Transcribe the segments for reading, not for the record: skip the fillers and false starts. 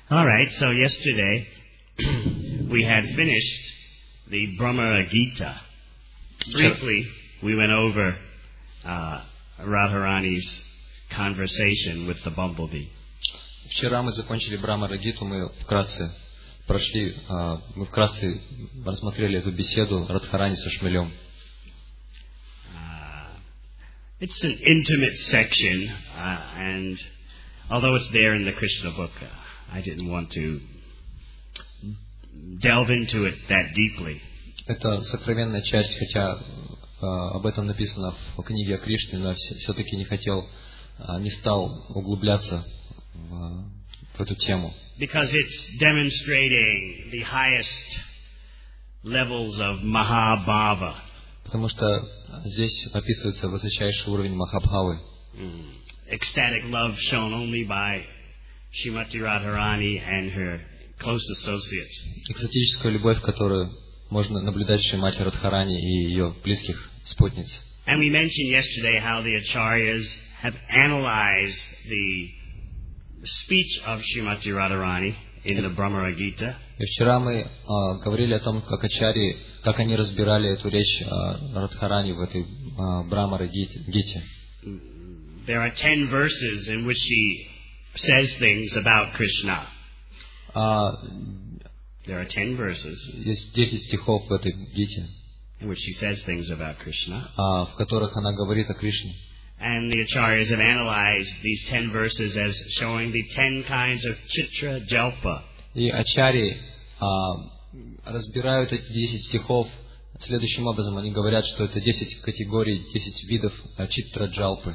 All right, so yesterday we had finished the Brahma Gita. Briefly, we went over Radharani's conversation with the bumblebee. Вчера мы закончили Брахма-гиту, мы вкратце рассмотрели эту беседу Радхарани со шмелем. It's an intimate section, and although it's there in the Krishna book, I didn't want to delve into it that deeply. Это сокровенная часть, хотя об этом написано в книге о Кришне, но все-таки не стал углубляться в эту тему. Because it's demonstrating the highest levels of Mahabhava. Потому что здесь описывается высочайший уровень Махабхавы. Ecstatic love shown only by Srimati Radharani and her close associates. Экстатическая любовь, которую можно наблюдать в Шримати Радхарани и ее близких спутниц. And we mentioned yesterday how the Acharyas have analyzed the speech of Srimati Radharani in the Brahma Gita. И вчера мы говорили о том, как они разбирали эту речь Радхарани в этой Брахма-гите. There are 10 verses in which she says things about Krishna. There are 10 verses. Есть 10 стихов в этой гите, in which she says things about Krishna. В которых она говорит о Кришне. And the Acharyas have analyzed these 10 verses as showing the 10 kinds of Chitra Jalpa. И ачарьи разбирают эти 10 стихов следующим образом. Они говорят, что это 10 категорий, 10 видов читра джалпы.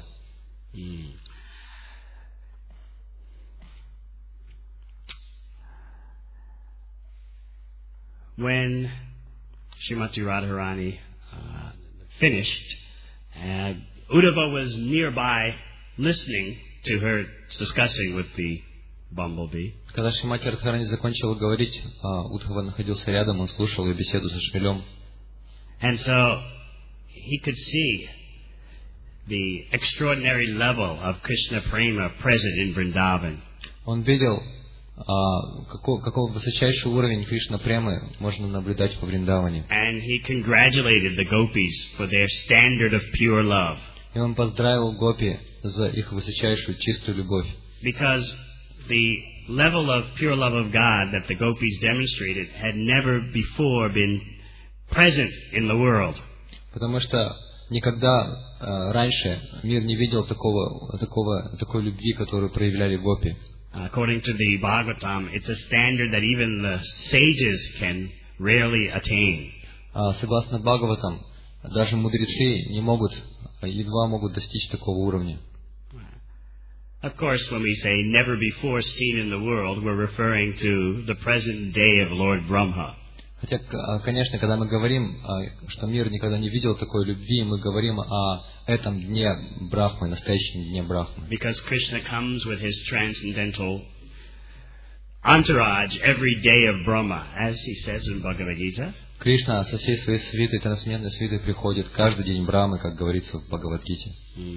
When Srimati Radharani finished, Uddhava was nearby listening to her discussing with the bumblebee. Когда Шримати Радхарани закончила говорить, Удхава находился рядом, он слушал ее беседу со шмелем. And so he could see the extraordinary level of Krishna Prema present in Vrindavan. Он видел, какой высочайший уровень Кришна Премы можно наблюдать во Вриндаване. And he congratulated the gopis for their standard of pure love. И он поздравил гопи за их высочайшую чистую любовь. Because the level of pure love of God that the gopis demonstrated had never before been present in the world. Потому что никогда раньше мир не видел такой любви, которую проявляли гопи. According to the Bhagavatam, it's a standard that even the sages can rarely attain. Согласно Бхагаватам, даже мудрецы едва могут достичь такого уровня. Of course, when we say never before seen in the world, we're referring to the present day of Lord Brahma. Хотя, конечно, когда мы говорим, что мир никогда не видел такой любви, мы говорим о этом дне Брахмы, настоящем дне Брахмы. Because Krishna comes with his transcendental entourage every day of Brahma, as he says in Bhagavad Gita. Кришна со всей своей свитой, трансцендентной свитой приходит каждый день Брахмы, как говорится в Бхагавад-гите.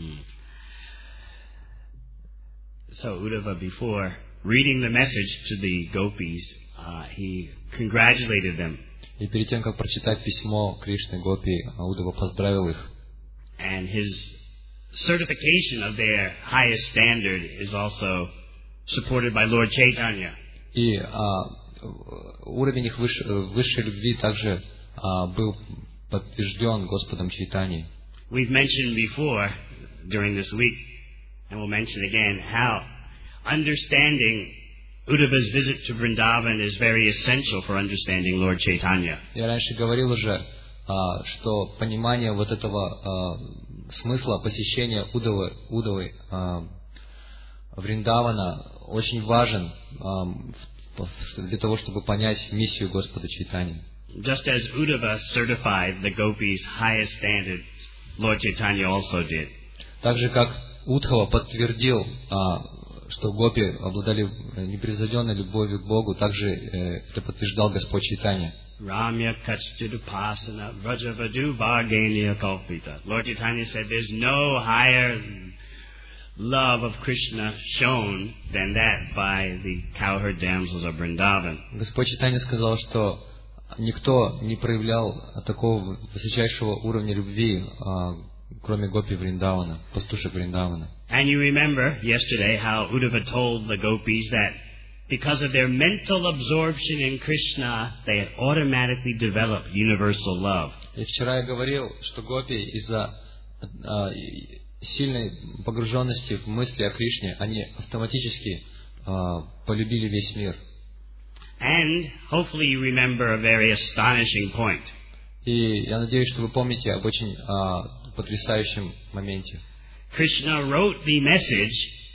So Uddhava, before reading the message to the gopis, he congratulated them. И перед тем, как прочитать письмо Кришны гопи, Уддхава поздравил их. And his certification of their highest standard is also supported by Lord Chaitanya. И уровень их высшей любви также был подтвержден Господом Чайтаньей. We've mentioned before during this week, and we'll mention again, how understanding Uddhava's visit to Vrindavan is very essential for understanding Lord Chaitanya. Я раньше говорил уже, что понимание вот этого смысла посещения Уддавы Вриндавана очень важен для того, чтобы понять миссию Господа Чайтаньи. Just as Uddhava certified the gopis' highest standard, Lord Chaitanya also did. Так же, как Уддхава подтвердил, что гопи обладали непревзойденной любовью к Богу, также это подтверждал Господь Чайтанья. Ramya Kachchidupasana Vrajavadu Bharganya Kalpita. Lord Chaitanya said there's no higher love of Krishna shown than that by the cowherd damsels of Vrindavan. Господь Чайтанья сказал, что никто не проявлял такого высочайшего уровня любви, кроме гопи Вриндавана, пастушек Вриндавана. And you remember yesterday how Uddhava told the gopis that because of their mental absorption in Krishna, they had automatically developed universal love. И вчера я говорил, что гопи из-за сильной погруженности в мысли о Кришне, они автоматически полюбили весь мир. And hopefully you remember a very astonishing point. И я надеюсь, что вы помните об очень потрясающем моменте. Krishna wrote the message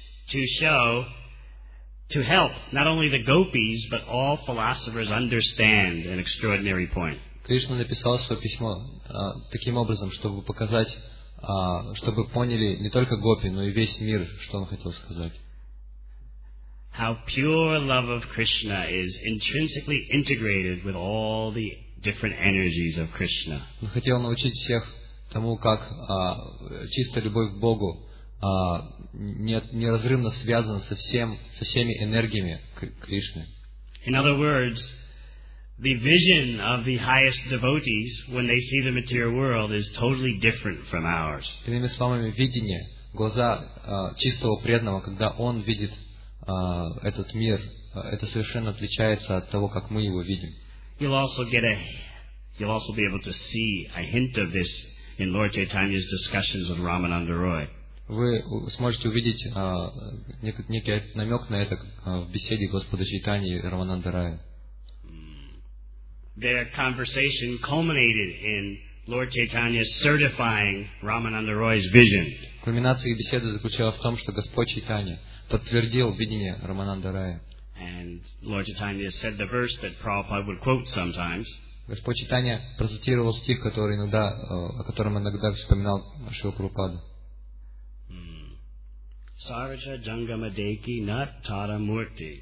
to help not only the gopis, but all philosophers understand an extraordinary point. Кришна написал свое письмо таким образом, чтобы показать, чтобы поняли не только гопи, но и весь мир, что он хотел сказать. How pure love of Krishna is intrinsically integrated with all the different energies of Krishna. Он хотел научить всех тому, как чистая любовь к Богу неразрывно связана со всеми энергиями Кришны. In other words, the vision of the highest devotees when they see the material world is totally different from ours. Иными словами, видение, глаза чистого преданного, когда он видит этот мир, это совершенно отличается от того, как мы его видим. You'll also be able to see a hint of this in Lord Chaitanya's discussions with Ramananda Roy. Вы сможете увидеть некий намек на это в беседе Господа Чайтаньи и Рамананда Рая. Their conversation culminated in Lord Chaitanya certifying Ramananda Roy's vision. Кульминация их беседы заключалась в том, что Господь Чайтанья подтвердил видение Рамананда Рая. And Lord Chaitanya said the verse that Prabhupada would quote sometimes. Господь Чайтанья процитировал стих, о котором иногда вспоминал Шрила Прабхупада. Sarja Jangama Deki Nat Tara Murti.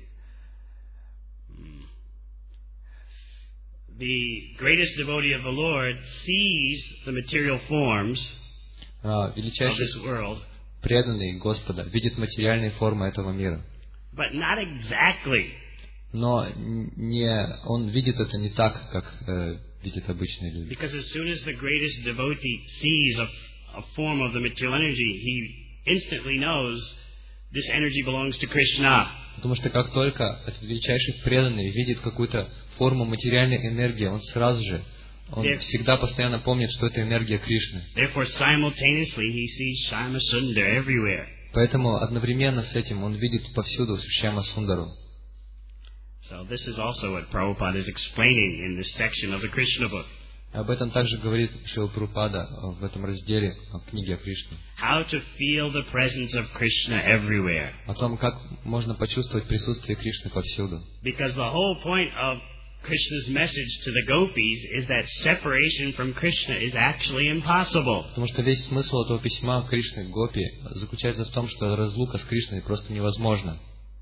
The greatest devotee of the Lord sees the material forms of this world, преданный Господа видит материальные формы этого мира. But not exactly. Но он видит это не так, как видят обычные люди. Because as soon as the greatest devotee sees a form of the material energy, he instantly knows this energy belongs to Krishna. Потому что как только этот величайший преданный видит какую-то форму материальной энергии, он всегда постоянно помнит, что это энергия Кришны. Therefore, simultaneously, he sees Shama Sundar everywhere. Поэтому одновременно с этим он видит повсюду Шьяма Сундару. So this is also what Prabhupada is explaining in this section of the Krishna book. Об этом также говорит Шрила Прабхупада в этом разделе книги о Кришне. How to feel the presence of Krishna everywhere. О том, как можно почувствовать присутствие Кришны повсюду. Because the whole point of Krishna's message to the gopis is that separation from Krishna is actually impossible. Потому что весь смысл этого письма Кришны к гопи заключается в том, что разлука с Кришной просто невозможна.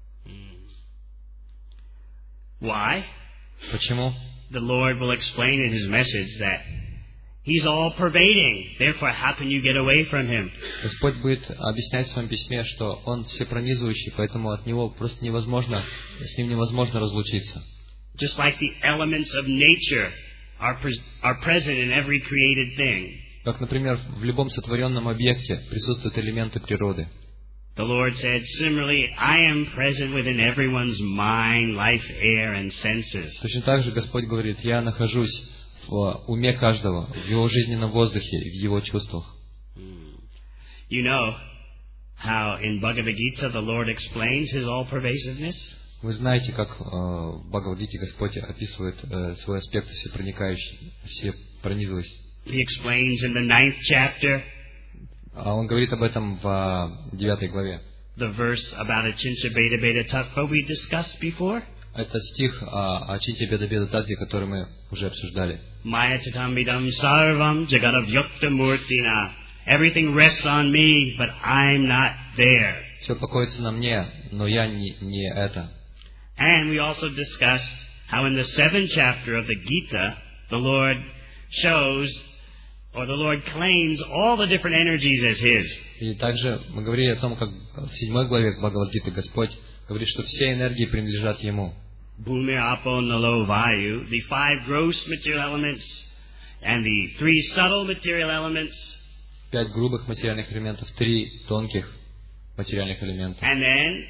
Why? Почему? The Lord will explain in His message that He's all-pervading. Therefore, how can you get away from Him? Господь будет объяснять в своем письме, что Он всепронизывающий, поэтому от Него просто невозможно, с Ним невозможно разлучиться. Just like the elements of nature are present in every created thing. Как, например, в любом сотворенном объекте присутствуют элементы природы. The Lord said, similarly, I am present within everyone's mind, life, air, and senses. Точно так же Господь говорит, я нахожусь в уме каждого, в его жизненном воздухе и в его чувствах. You know how in Bhagavad Gita the Lord explains His all-pervasiveness? Вы знаете, как в Бхагавад-гите Господь описывает свой аспект всепронизываемости. He explains in the 9th chapter. Он говорит об этом в 9 главе. The verse about Achincha Beta Beta Tattva we discussed before. Это стих о Ачинча Беда Беда Татве, который мы уже обсуждали. Maya Tatamidam Sarvam Jagadavyakta Murtina. Everything rests on me, but I'm not there. Все покоится на мне, но я не это. And we also discussed how in the 7th chapter of the Gita, the Lord shows, or the Lord claims all the different energies as His. И также мы говорили о том, как в 7 главе Бхагавад-гиты Господь говорит, что все энергии принадлежат Ему. Bhumi, Apo, Nalo, Vayu, the 5 gross material elements and the 3 subtle material elements. 5 грубых материальных элементов, 3 тонких материальных элемента. And then,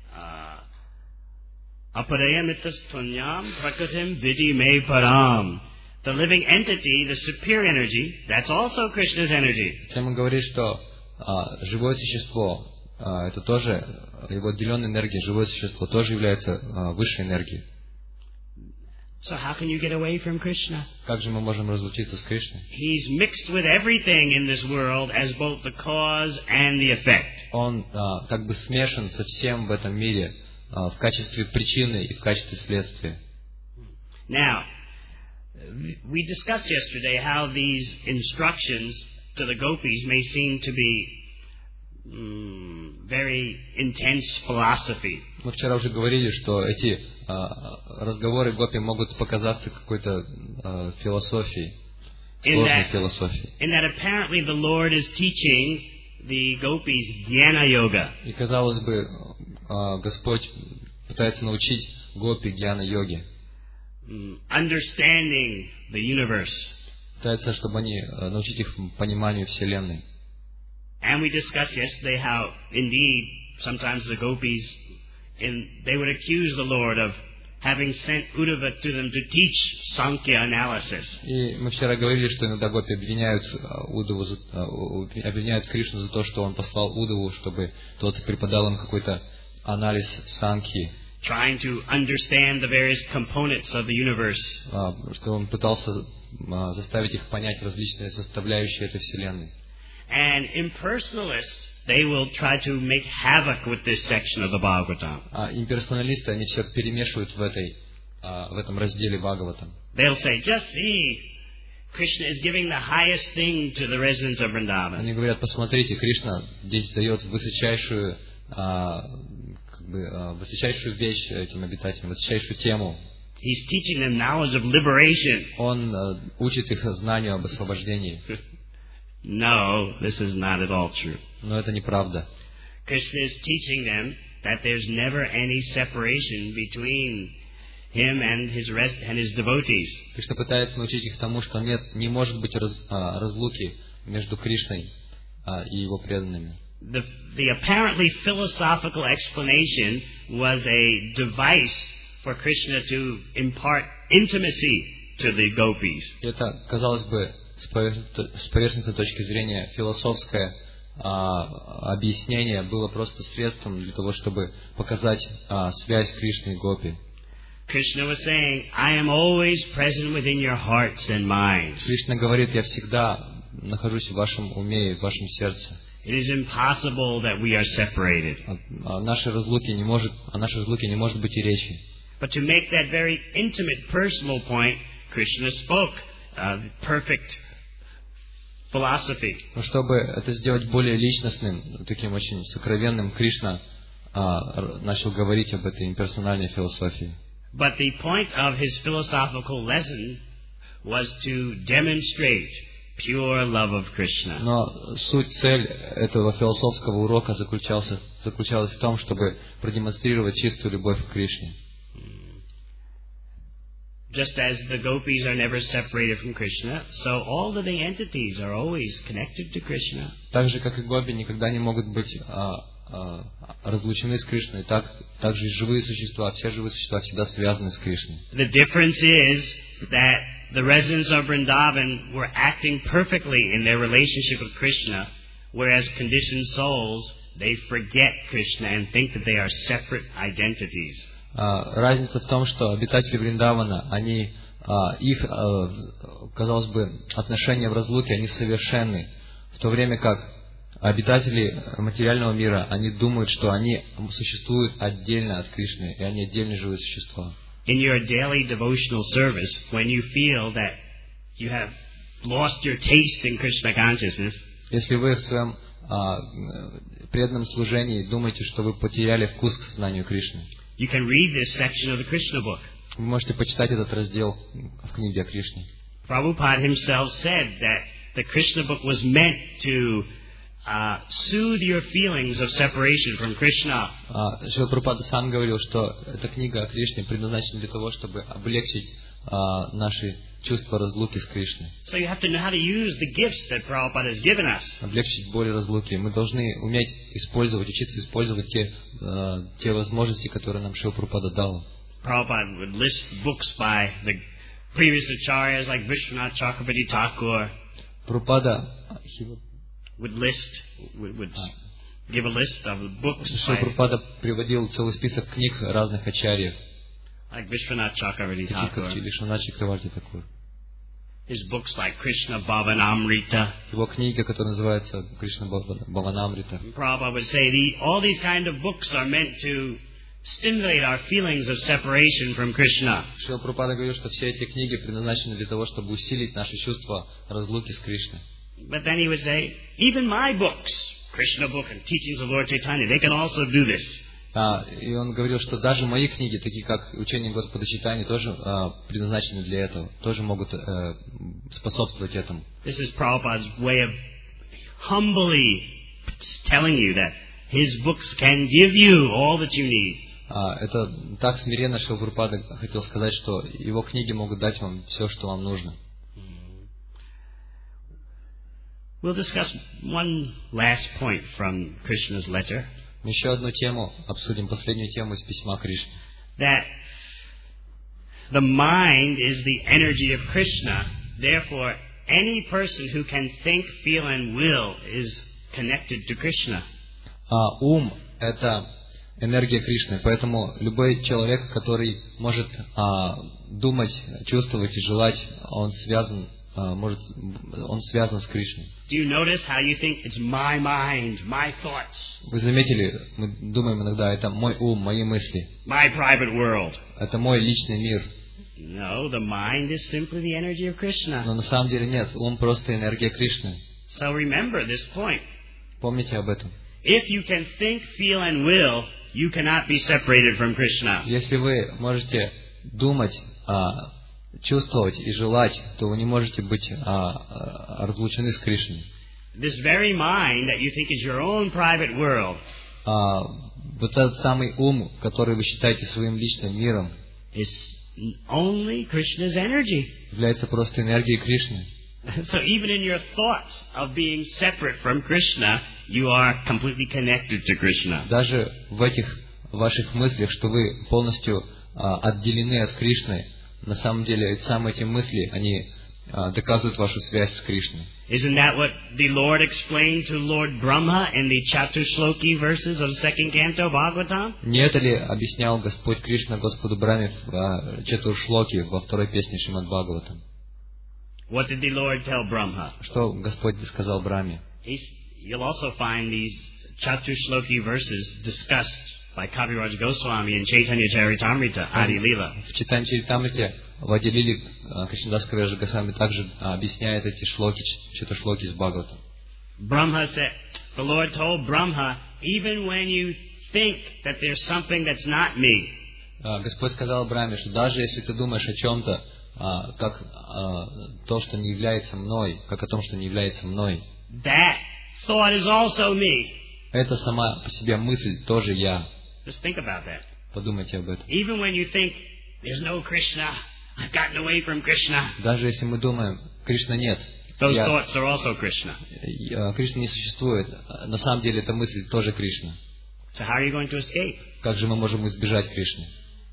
Aparayamitasthanyam Prakatim Vidi Me Param. The living entity, the superior energy, that's also Krishna's energy. Затем он говорит, что живое существо, это тоже, его отделенная энергия, живое существо тоже является высшей энергией. So how can you get away from Krishna? Как же мы можем разлучиться с Кришной? He's mixed with everything in this world as both the cause and the effect. Он как бы смешан со всем в этом мире в качестве причины и в качестве следствия. Now, we discussed yesterday how these instructions to the gopis may seem to be very intense philosophy. Мы вчера уже говорили, что эти разговоры гопи могут показаться какой-то философией, сложной философией. In that apparently the Lord is teaching the gopis Jnana Yoga. И казалось бы, Господь пытается научить гопи гьяна-йоге. Understanding the universe. Пытается, чтобы они научить их пониманию Вселенной. And we discussed yesterday how, indeed, sometimes the gopis, they would accuse the Lord of having sent Uddhava to them to teach Sankhya analysis. И мы вчера говорили, что иногда гопи обвиняют Кришну за то, что он послал Уддаву, чтобы тот преподал им какой-то анализ Санkhьи. Trying to understand the various components of the universe. Что он пытался заставить их понять различные составляющие этой Вселенной. And impersonalists, they will try to make havoc with this section of the Bhagavatam. Имперсоналисты, они все перемешивают в этом разделе Бхагаватам. They'll say, just see, Krishna is giving the highest thing to the residents of Vrindavan. Они говорят, посмотрите, Кришна здесь дает высочайшую вещь этим обитателям, высочайшую тему. He's teaching them knowledge of liberation. Он учит их знанию об освобождении. No, this is not at all true. Но это неправда. Krishna is teaching them that there's never any separation between him and his devotees. Кришна пытается научить их тому, что не может быть разлуки между Кришной и его преданными. The apparently philosophical explanation was a device for Krishna to impart intimacy to the gopis. Это, казалось бы, с поверхностной точки зрения философское объяснение было просто средством для того, чтобы показать связь Кришны и гопи. Krishna was saying, I am always present within your hearts and minds. Кришна говорит, я всегда нахожусь в вашем уме и в вашем сердце. It is impossible that we are separated. О нашей разлуке не может быть и речи. But to make that very intimate, personal point, Krishna spoke perfect philosophy. Но чтобы это сделать более личностным, таким очень сокровенным, Кришна начал говорить об этой имперсональной философии. But the point of his philosophical lesson was to demonstrate pure love of Krishna. Но цель этого философского урока заключалась в том, чтобы продемонстрировать чистую любовь к Кришне. Just as the gopis are never separated from Krishna, so all living entities are always connected to Krishna. Так же, как и гопи никогда не могут быть разлучены с Кришной, так же и живые существа, все живые существа всегда связаны с Кришной. The difference is that the residents of Vrindavan were acting perfectly in their relationship with Krishna, whereas conditioned souls, they forget Krishna and think that they are separate identities. Разница в том, что обитатели Вриндавана, их, казалось бы, отношения в разлуке, они совершенны, в то время как обитатели материального мира, они думают, что они существуют отдельно от Кришны, и они отдельные живые существа. In your daily devotional service, when you feel that you have lost your taste in Krishna consciousness, если вы в своем преданном служении думаете, что вы потеряли вкус к сознанию Кришны, you can read this section of the Krishna book. Вы можете почитать этот раздел в книге о Кришне. Prabhupada himself said that the Krishna book was meant to soothe your feelings of separation from Krishna. Шрила Прабхупада сам говорил, что эта книга о Кришне предназначена для того, чтобы облегчить наши чувства разлуки с Кришной. So you have to know how to use the gifts that Prabhupada has given us. Облегчить боль разлуки. Мы должны уметь использовать, учиться использовать те возможности, которые нам Шрила Прабхупада дал. Prabhupada would list books by the previous acharyas like Vishwanath Chakrabarti Thakur. Prabhupada would give a list of books Шрила Прабхупада приводил целый список книг разных ачарьев. Like Vishwanath Chakrabarti Thakur. Вишванат Чакраварти Тхакур. His books like Krishna Bhavanamrita. Его книга, которая называется Кришна Бхаванамрита. Prabhupada would say all these kind of books are meant to stimulate our feelings of separation from Krishna. Шрила Прабхупада говорил, что все эти книги предназначены для того, чтобы усилить наши чувства разлуки с Кришной. But then he would say, even my books, Krishna book and teachings of Lord Chaitanya, they can also do this. И он говорил, что даже мои книги, такие как учение Господа Чайтаньи, тоже предназначены для этого, тоже могут способствовать этому. This is Prabhupada's way of humbly telling you that his books can give you all that you need. Это так смиренно Шрила Прабхупада хотел сказать, что его книги могут дать вам все, что вам нужно. We'll discuss one last point from Krishna's letter. Мы еще одну тему обсудим, последнюю тему из письма Кришны. That the mind is the energy of Krishna. Therefore, any person who can think, feel, and will is connected to Krishna. Ум – это энергия Кришны, поэтому любой человек, который может думать, чувствовать и желать, он связан с Кришной. Do you notice how you think it's my mind, my thoughts? Вы заметили, мы думаем иногда, это мой ум, мои мысли. My private world. Это мой личный мир. No, the mind is simply the energy of Krishna. Но на самом деле нет, ум просто энергия Кришны. So remember this point. Помните об этом. If you can think, feel, and will, you cannot be separated from Krishna. Если вы можете думать, чувствовать и желать, то вы не можете быть разлучены с Кришной. This very mind that you think is your own private world. Вот этот самый ум, который вы считаете своим личным миром, is only Krishna's energy. Является просто энергией Кришны. So even in your thoughts of being separate from Krishna, you are completely connected to Krishna. Даже в этих ваших мыслях, что вы полностью отделены от Кришны, на самом деле самые эти мысли, они доказывают вашу связь с Кришной. Isn't that what the Lord explained to Lord Brahma in the Chaturshloki verses of the second canto Bhagavatam? Не это ли объяснял Господь Кришна Господу Брахме в Чатуршлоке во второй песне Шримад Бхагаватам? What did the Lord tell Brahma? Что Господь сказал Брахме? You'll also find these Chaturshloki verses discussed by Kaviraj Goswami in Chaitanya Charitamrita, Adi Lila. В Чайтанья Чаритамрите в Ади Лиле Кришнадас Кавирадж Госвами также объясняет эти шлоки, Чатуршлоки из Бхагавата. Brahma said, the Lord told Brahma, even when you think that there's something that's not me. Господь сказал Брахме, что даже если ты думаешь о чем-то, как то, что не является мной, как о том, что не является мной, that thought is also me. Это сама по себе мысль тоже я. Just think about that. Подумайте об этом. Even when you think there's no Krishna, I've gotten away from Krishna. Даже если мы думаем, Кришна нет. Those thoughts are also Krishna. Кришна не существует. На самом деле эта мысль тоже Кришна. So how are you going to escape? Как же мы можем избежать Кришны?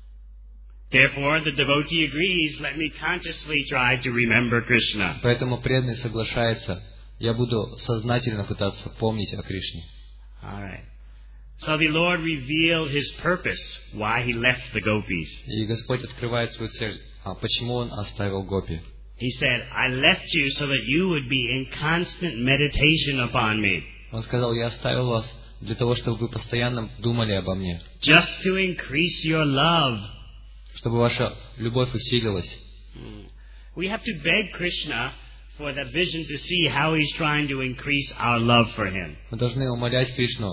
Therefore, the devotee agrees, let me consciously try to remember Krishna. Поэтому преданный соглашается, я буду сознательно пытаться помнить о Кришне. All right. So the Lord revealed His purpose, why He left the gopis. И Господь открывает свою цель, почему Он оставил гопи. He said, I left you so that you would be in constant meditation upon me. Он сказал, я оставил вас для того, чтобы вы постоянно думали обо мне. Just to increase your love. Чтобы ваша любовь усилилась. We have to beg Krishna for the vision to see how He's trying to increase our love for Him. Мы должны умолять Кришну,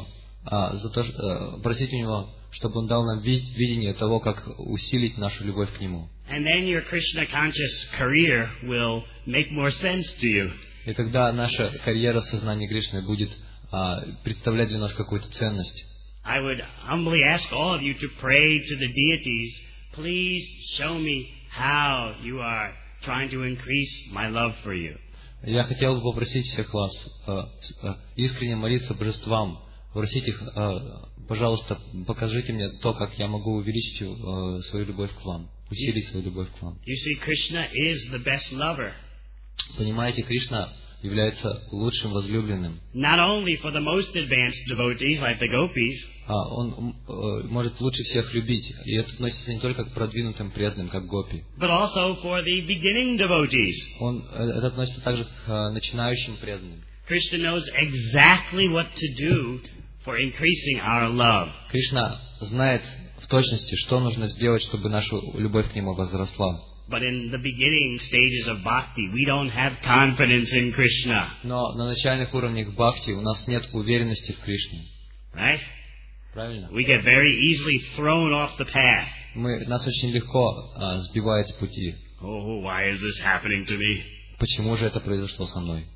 просить у Него, чтобы Он дал нам видение того, как усилить нашу любовь к Нему. And then your Krishna conscious career will make more sense to you. И тогда наша карьера в сознании Кришны будет представлять для нас какую-то ценность. I would humbly ask all of you to pray to the deities, please show me how you are trying to increase my love for you. Я хотел бы попросить всех вас искренне молиться божествам, просить их, пожалуйста, покажите мне то, как я могу увеличить свою любовь к вам, усилить свою любовь к вам. You see, Krishna is the best lover. Понимаете, Кришна является лучшим возлюбленным. Not only for the most advanced devotees like the gopis, Он может лучше всех любить, и это относится не только к продвинутым преданным, как гопи. but also for the beginning devotees. Это относится также к начинающим преданным. Krishna knows exactly what to do for increasing our love. Кришна знает в точности, что нужно сделать, чтобы наша любовь к Нему возросла. But in the beginning stages of bhakti, we don't have confidence in Krishna. Но на начальных уровнях бхакти у нас нет уверенности в Кришне. Right? Правильно? We get very easily thrown off the path. Нас очень легко сбивает с пути. Oh, why is this happening to me? Почему же это произошло со мной?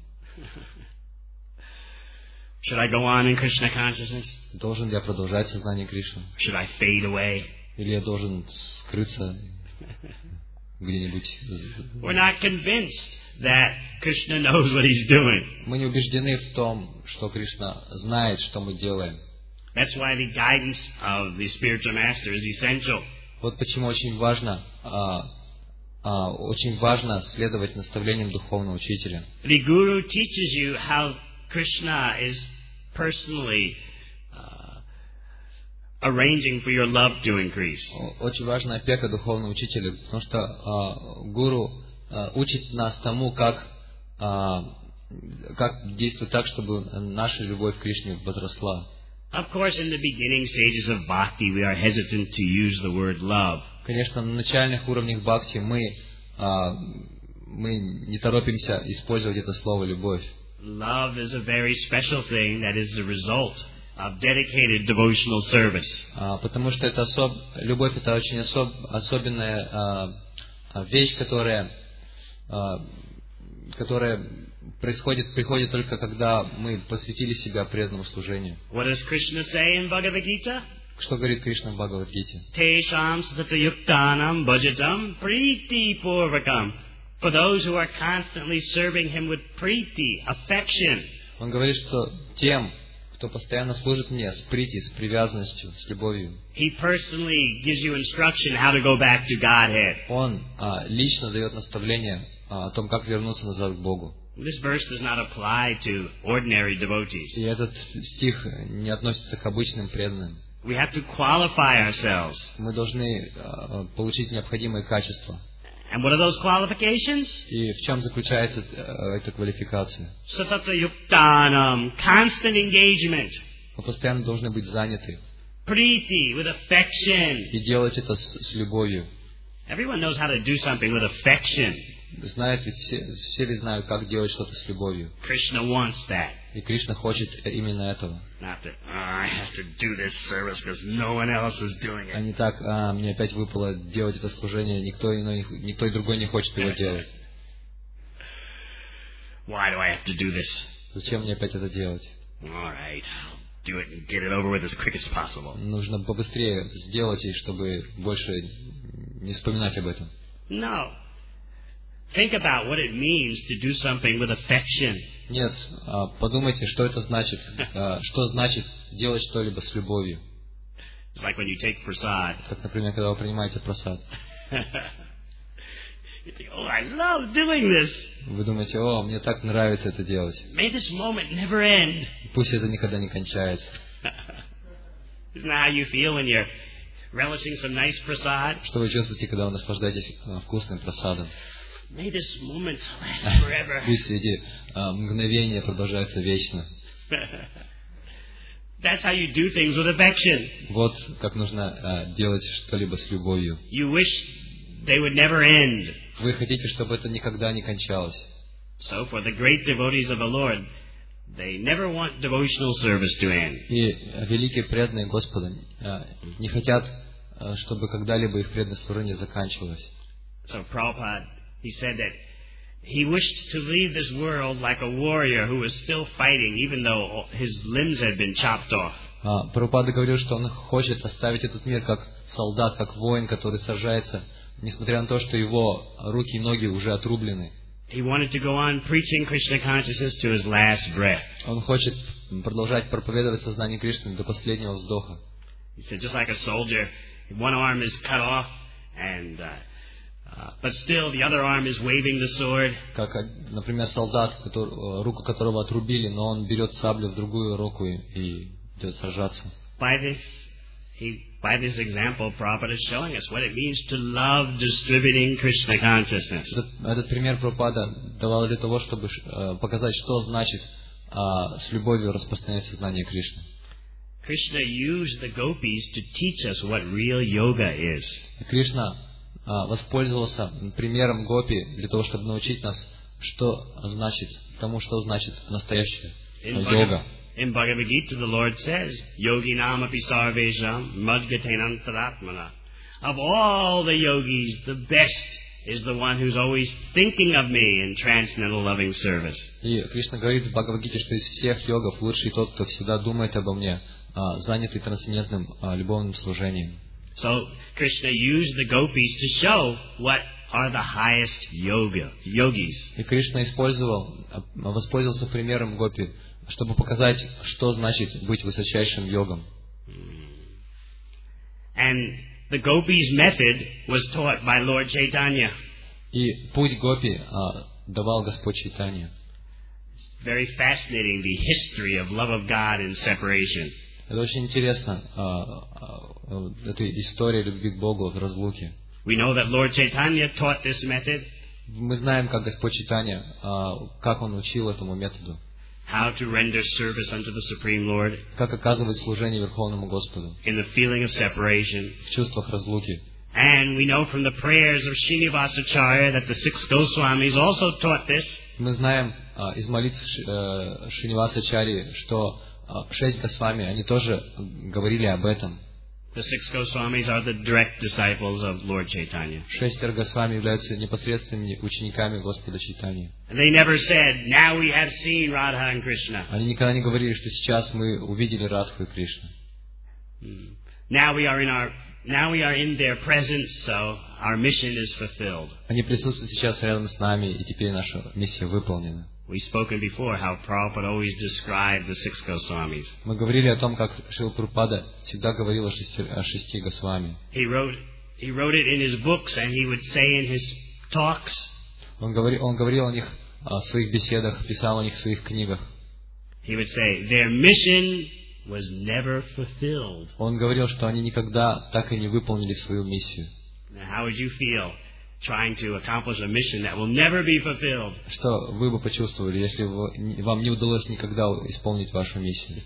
Should I go on in Krishna consciousness? Должен ли я продолжать сознание Кришны? Should I fade away? Или я должен скрыться где-нибудь? We're not convinced that Krishna knows what he's doing. Мы не убеждены в том, что Кришна знает, что мы делаем. That's why the guidance of the spiritual master is essential. Вот почему очень важно следовать наставлениям духовного учителя. The Guru teaches you how Krishna is personally arranging for your love to increase. Очень важна опека духовного учителя, потому что гуру учит нас тому, как действовать так, чтобы наша любовь к Кришне возросла. Of course, in the beginning stages of bhakti, we are hesitant to use the word love. Конечно, на начальных уровнях бхакти мы не торопимся использовать это слово «любовь». Love is a very special thing that is the result of dedicated devotional service. Потому что любовь это очень особенная вещь, которая приходит только когда мы посвятили себя преданному служению. What does Krishna say in Bhagavad Gita? Что говорит Кришна в Бхагавад-гите? Tesham satayuktanam bhajatam priti purvakam. For those who are constantly serving him with priti, affection. Он говорит, что тем, кто постоянно служит мне с прити, с привязанностью, с любовью. He personally gives you instruction how to go back to Godhead. Он лично дает наставление о том, как вернуться назад к Богу. This verse does not apply to ordinary devotees. И этот стих не относится к обычным преданным. We have to qualify ourselves. Мы должны получить необходимые качества. And what are those qualifications? И в чем заключается эта квалификация? Satata yuktanam, constant engagement. Мы постоянно должны быть заняты. Priti, with affection. И делать это с любовью. Everyone knows how to do something with affection. Знают, ведь все ли знают, как делать что-то с любовью. Krishna wants that. И Кришна хочет именно этого. Not that, I have to do this service because no one else is doing it. А не так, мне опять выпало делать это служение, никто и другой не хочет его делать. Why do I have to do this? Зачем мне опять это делать? All right, I'll do it and get it over with as quick as possible. Нужно побыстрее сделать, и чтобы больше не вспоминать об этом. No. Think about what it means to do something with affection. Нет, подумайте, что это значит, что значит делать что-либо с любовью. It's like when you take prasad. Как, например, когда вы принимаете прасад. You think, oh, I love doing this. Вы думаете, мне так нравится это делать. May this moment never end. Пусть это никогда не кончается. Isn't that how you feel when you're relishing some nice prasad? Что вы чувствуете, когда вы наслаждаетесь вкусным прасадом? May this moment last forever. Пусть эти мгновения продолжаются вечно. That's how you do things with affection. Вот как нужно делать что-либо с любовью. You wish they would never end. Вы хотите, чтобы это никогда не кончалось. So for the great devotees of the Lord, they never want devotional service to end. И великие преданные Господа не хотят, чтобы когда-либо их преданное служение заканчивалось. So Prabhupada, he said that he wished to leave this world like a warrior who was still fighting, even though his limbs had been chopped off. Прабхупада говорил, что он хочет оставить этот мир как солдат, как воин, который сражается, несмотря на то, что его руки и ноги уже отрублены. He wanted to go on preaching Krishna consciousness to his last breath. Он хочет продолжать проповедовать сознание Кришны до последнего вздоха. He said, just like a soldier, one arm is cut off, but still the other arm is waving the sword. Как, например, солдат, руку которого отрубили, но он берет саблю в другую руку и идет сражаться. By this example, Prabhupada is showing us what it means to love distributing Krishna consciousness. Этот пример Прабхупада давал для того, чтобы показать, что значит с любовью распространять сознание Кришны. Krishna used the gopis to teach us what real yoga is. Кришна воспользовался примером гопи для того, чтобы научить нас, что значит настоящая йога. In Bhagavad Gita, the Lord says, Yoginam api sarvesham madgatenantaratmana. Of all the yogis, the best is the one who's always thinking of me in transcendental loving service. И Кришна говорит в Бхагавад-гите, что из всех йогов лучший тот, кто всегда думает обо мне, занятый трансцендентным любовным служением. So Krishna used the gopis to show what are the highest yogis. И Кришна воспользовался примером гопи, чтобы показать, что значит быть высочайшим йогом. And the gopis' method was taught by Lord Chaitanya. И путь гопи давал Господь Чайтанья. It's very fascinating, the history of love of God and separation. Это очень интересно, эта история любви к Богу в разлуке. We know that Lord Chaitanya taught this method. Мы знаем, как Господь Чайтанья, как Он учил этому методу. How to render service unto the Supreme Lord. Как оказывать служение Верховному Господу. In the feeling of separation. В чувствах разлуки. And we know from the prayers of Srinivasacharya that the six Goswamis also taught this. Мы знаем из молитв Шринивасачарьи, что 6 Госвами, они тоже говорили об этом. The six Goswamis are the direct disciples of Lord Chaitanya. 6 Госвами являются непосредственными учениками Господа Чайтаньи. And they never said, now we have seen Radha and Krishna. Они никогда не говорили, что сейчас мы увидели Радху и Кришну. Now we are in their presence, so our mission is fulfilled. Они присутствуют сейчас рядом с нами, и теперь наша миссия выполнена. We've spoken before how Prabhupada always described the six Goswamis. Мы говорили о том, как Шрила Прабхупада всегда говорил о 6 Госвами. He wrote it in his books, and he would say in his talks. Он говорил о них в своих беседах, писал о них в своих книгах. He would say, their mission was never fulfilled. Он говорил, что они никогда так и не выполнили свою миссию. Now, how would you feel trying to accomplish a mission that will never be fulfilled? Что вы бы почувствовали, если вам не удалось никогда исполнить вашу миссию?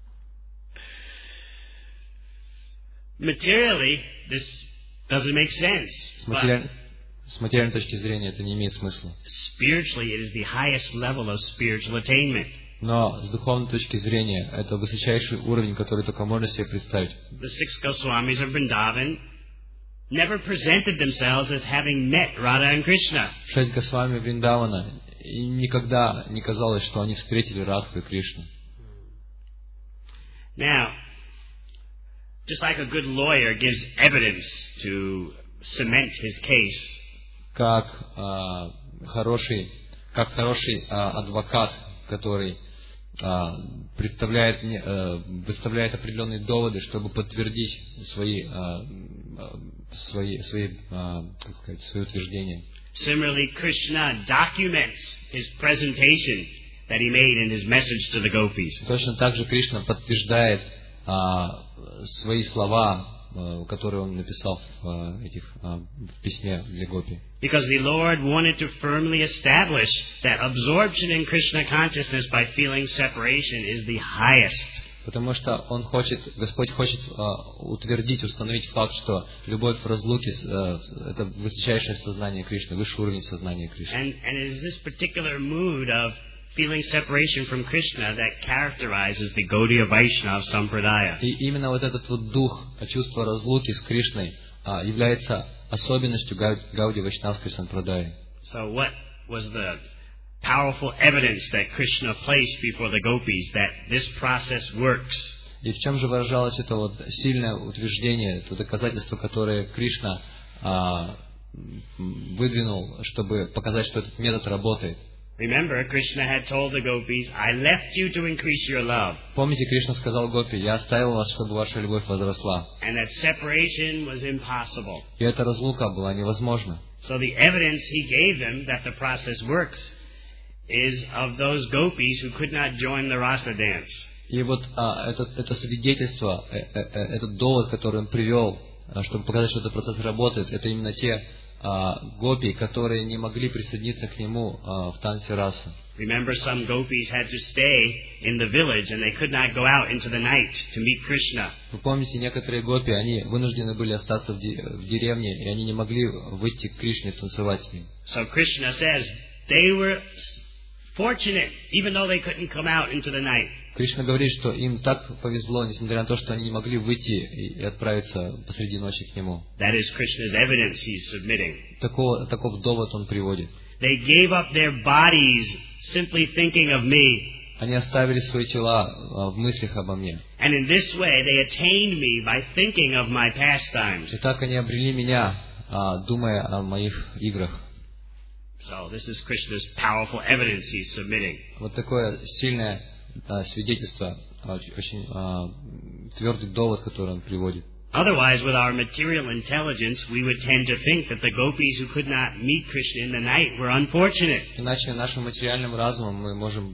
Materially, this doesn't make sense. С материальной точки зрения это не имеет смысла. Spiritually, it is the highest level of spiritual attainment. Но с духовной точки зрения это высочайший уровень, который только можно себе представить. The six Goswamis of Vrindavan never presented themselves as having met Radha and Krishna. 6 Госвами Вриндавана, и никогда не казалось, что они встретили Радху и Кришну. Now, just like a good lawyer gives evidence to cement his case, как хороший адвокат, который выставляет определенные доводы, чтобы подтвердить свои утверждения. Similarly, Krishna documents his presentation that he made in his message to the gopis. Точно так же Кришна подтверждает свои слова, которые он написал в письме для гопи. Because the Lord wanted to firmly establish that absorption in Krishna consciousness by feeling separation is the highest. Потому что Господь хочет утвердить, установить факт, что любовь в разлуке это высочайшее сознание Кришны, высший уровень сознания Кришны. And it is this particular mood of feeling separation from Krishna that characterizes the Gaudiya Vaishnava Sampradaya. И именно вот этот вот дух, чувство разлуки с Кришной является особенностью Гаудия Вайшнавской Сампрадаи. So what was the powerful evidence that Krishna placed before the gopis that this process works? И в чем же выражалось это вот сильное утверждение, это доказательство, которое Кришна выдвинул, чтобы показать, что этот метод работает? Remember, Krishna had told the gopis, I left you to increase your love. Помните, Кришна сказал гопи: я оставил вас, чтобы ваша любовь возросла. And that separation was impossible. И эта разлука была невозможна. So the evidence he gave them that the process works is of those gopis who could not join the rasa dance. И вот это свидетельство, этот довод, который он привел, чтобы показать, что этот процесс работает, это именно те гопи, которые не могли присоединиться к нему в танце расы. Remember, some gopis had to stay in the village and they could not go out into the night to meet Krishna. Вы помните, некоторые гопи, они вынуждены были остаться в деревне, и они не могли выйти к Кришне танцевать с ним. So Krishna says they were fortunate, even though they couldn't come out into the night. Кришна говорит, что им так повезло, несмотря на то, что они не могли выйти и отправиться посреди ночи к нему. That is Krishna's evidence he's submitting. Таков довод он приводит. They gave up their bodies simply thinking of me. Они оставили свои тела в мыслях обо мне. And in this way they attained me by thinking of my pastimes. И так они обрели меня, думая о моих играх. So this is Krishna's powerful evidence he's submitting. Вот такое сильное свидетельство, очень твердый довод, который он приводит. Otherwise, with our material intelligence, we would tend to think that the gopis who could not meet Krishna in the night were unfortunate. Иначе нашим материальным разумом мы можем,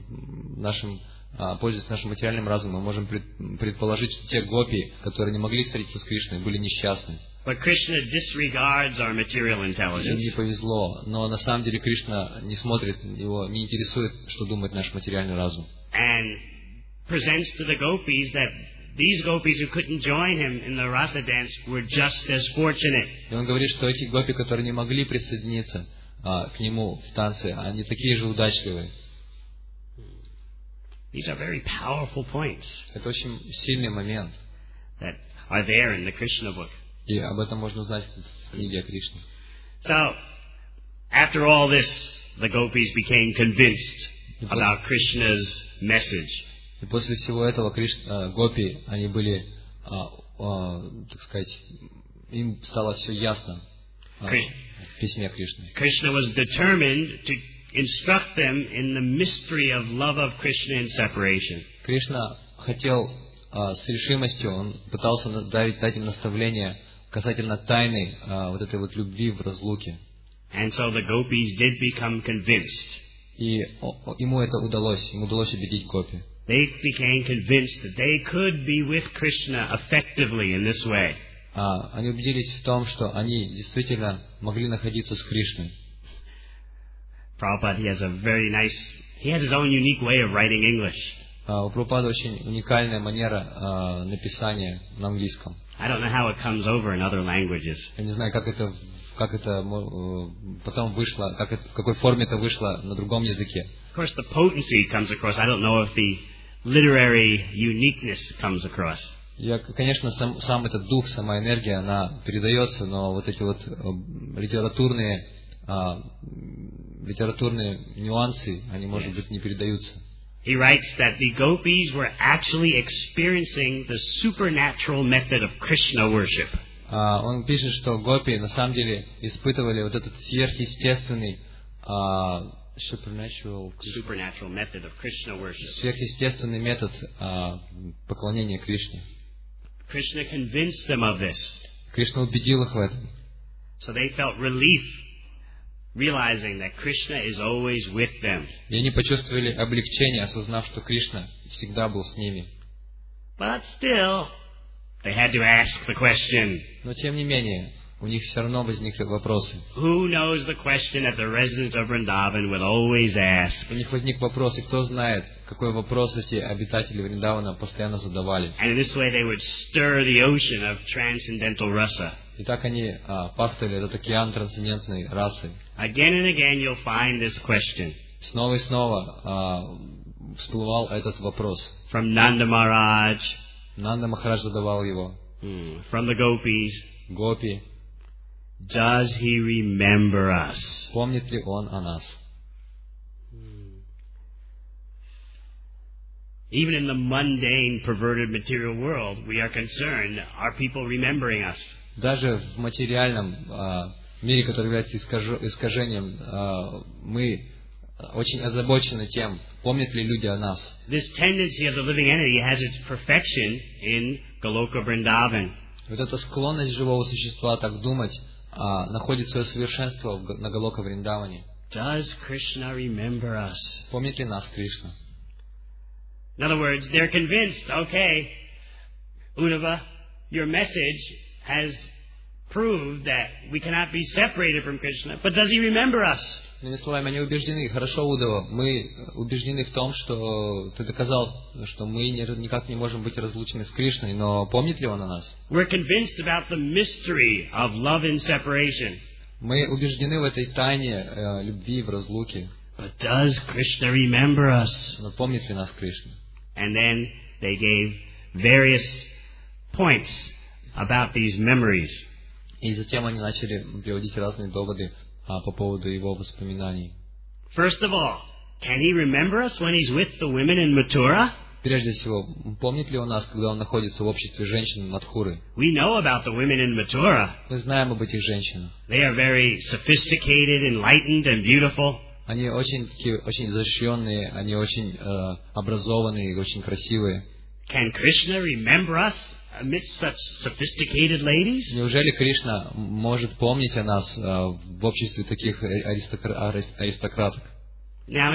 пользуясь нашим материальным разумом, мы можем предположить, что те гопи, которые не могли встретиться с Кришной, были несчастны. But Krishna disregards our material Им intelligence. не повезло, но на самом деле Кришна не смотрит, его не интересует, что думает наш материальный разум. And presents to the gopis that these gopis who couldn't join him in the rasa dance were just as fortunate. И он говорит, что эти гопи, которые не могли присоединиться к нему в танце, они такие же удачливые. These are very powerful points Это очень сильный момент. that are there in the Krishna book. И об этом можно узнать в книге о Кришне. So, after all this, the gopis became convinced about Krishna's message. И после всего этого гопи, они были, так сказать, им стало все ясно в письме Кришны. Krishna was determined to instruct them in the mystery of love of Krishna and separation. Кришна хотел с решимостью, он пытался дать им наставление касательно тайны вот этой вот любви в разлуке. And so the gopis did become convinced. И ему удалось убедить гопи. They became convinced that they could be with Krishna effectively in this way. Они убедились в том, что они действительно могли находиться с Кришной. Prabhupada, he has his own unique way of writing English. У Прабхупады очень уникальная манера написания на английском. I don't know how it comes over in other languages. Я не знаю, как это потом вышло, в какой форме это вышло на другом языке. Of course, the potency comes across. I don't know if the literary uniqueness comes across. Конечно, сам этот дух, сама энергия, она передается, но вот эти вот литературные нюансы, они, может быть, не передаются. He writes that the gopis were actually experiencing the supernatural method of Krishna worship. Он пишет, что гопи на самом деле испытывали вот этот сверхъестественный supernatural method of Krishna worship. Сверхъестественный метод поклонения Кришне. Krishna convinced them of this. Кришна убедил их в этом. So they felt relief, realizing that Krishna is always with them. И они почувствовали облегчение, осознав, что Кришна всегда был с ними. But still, they had to ask the question. Но тем не менее, у них все равно возникли вопросы. Who knows the question that the residents of Vrindavan would always ask? У них возник вопрос, и кто знает, какой вопрос эти обитатели Вриндавана постоянно задавали. And in this way they would stir the ocean of transcendental rasa. И так они пахтали этот океан трансцендентной расы. Again and again you'll find this question. Снова и снова всплывал этот вопрос. From Nanda Maharaj. Нанда Махарадж задавал его. From the gopis. Гопи. Does he remember us? Помнит ли он о нас? Even in the mundane, perverted material world, we are concerned, are people remembering us? Даже в материальном мире, который является искажением, мы очень озабочены тем, помнят ли люди о нас. This tendency of the living entity has its perfection in Goloka Vrindavan. Вот эта склонность живого существа так думать находит свое совершенство на Галока Вриндаване. Does Krishna remember us? Помнит ли нас Кришна? In other words, they're convinced, okay, Uddhava, your message has proved that we cannot be separated from Krishna, but does he remember us? Иными словами, они убеждены, хорошо, Удава, мы убеждены в том, что ты доказал, что мы никак не можем быть разлучены с Кришной, но помнит ли он о нас? We're convinced about the mystery of love and separation. Мы убеждены в этой тайне любви в разлуке. But does Krishna remember us? Но помнит ли нас Кришна? And then they gave various points about these memories. И затем они начали приводить разные доводы по поводу его воспоминаний. First of all, can he remember us when he's with the women in Mathura? Прежде всего, помнит ли он нас, когда он находится в обществе женщин Мадхуры? We know about the women in Mathura. Мы знаем об этих женщинах. They are very sophisticated, enlightened, and beautiful. Они очень изощренные, они очень образованные и очень красивые. Can Krishna remember us amidst such sophisticated ladies? Неужели Кришна может помнить о нас в обществе таких аристократок? Now,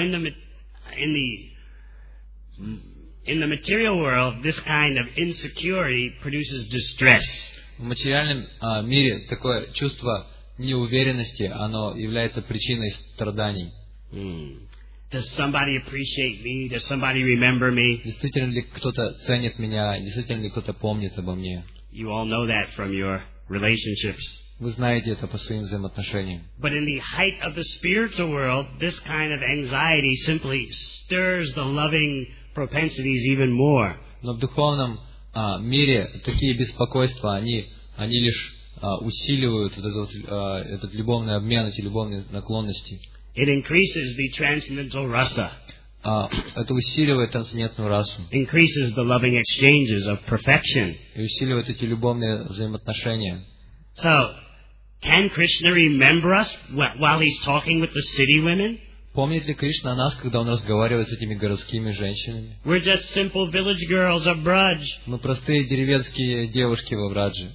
in the material world, this kind of insecurity produces distress. В материальном мире такое чувство неуверенности, оно является причиной страданий. Does somebody appreciate me? Does somebody remember me? Действительно ли кто-то ценит меня? Действительно ли кто-то помнит обо мне? You all know that from your relationships. Вы знаете это по своим взаимоотношениям. But in the height of the spiritual world, this kind of anxiety simply stirs the loving propensities even more. Но в духовном мире такие беспокойства, они лишь усиливают этот любовный обмен, эти любовные наклонности. It increases the transcendental rasa. Это усиливает трансцендентную расу. Increases the loving exchanges of perfection. И усиливает эти любовные взаимоотношения. So, can Krishna remember us while he's talking with the city women? Помнит ли Кришна о нас, когда он разговаривает с этими городскими женщинами? We're just simple village girls of Braj. Мы простые деревенские девушки во Врадже.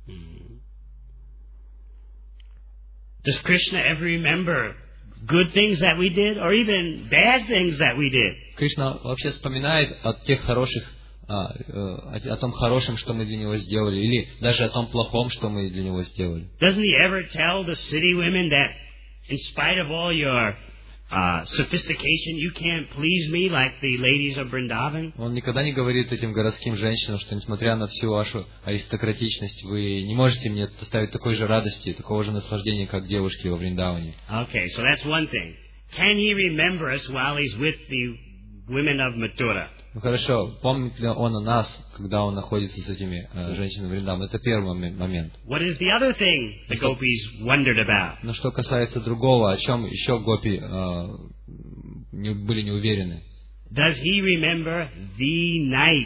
Does Krishna ever remember good things that we did, or even bad things that we did? Кришна вообще вспоминает о тех хороших, о том хорошем, что мы для него сделали, или даже о том плохом, что мы для него сделали. Doesn't he ever tell the city women that, in spite of all your sophistication, you can't please me like the ladies of Vrindavan? Он никогда не говорит этим городским женщинам, что несмотря на всю вашу аристократичность, вы не можете мне доставить такой же радости, такого же наслаждения, как девушки во Вриндаване. Okay, so that's one thing. Can he remember us while he's with the women of Mathura? Ну хорошо, помнит ли он о нас, когда он находится с этими женщинами Вриндавана? Это первый момент. What is the other thing the gopis wondered about? Но что касается другого, о чем еще гопи были не уверены? Does he remember the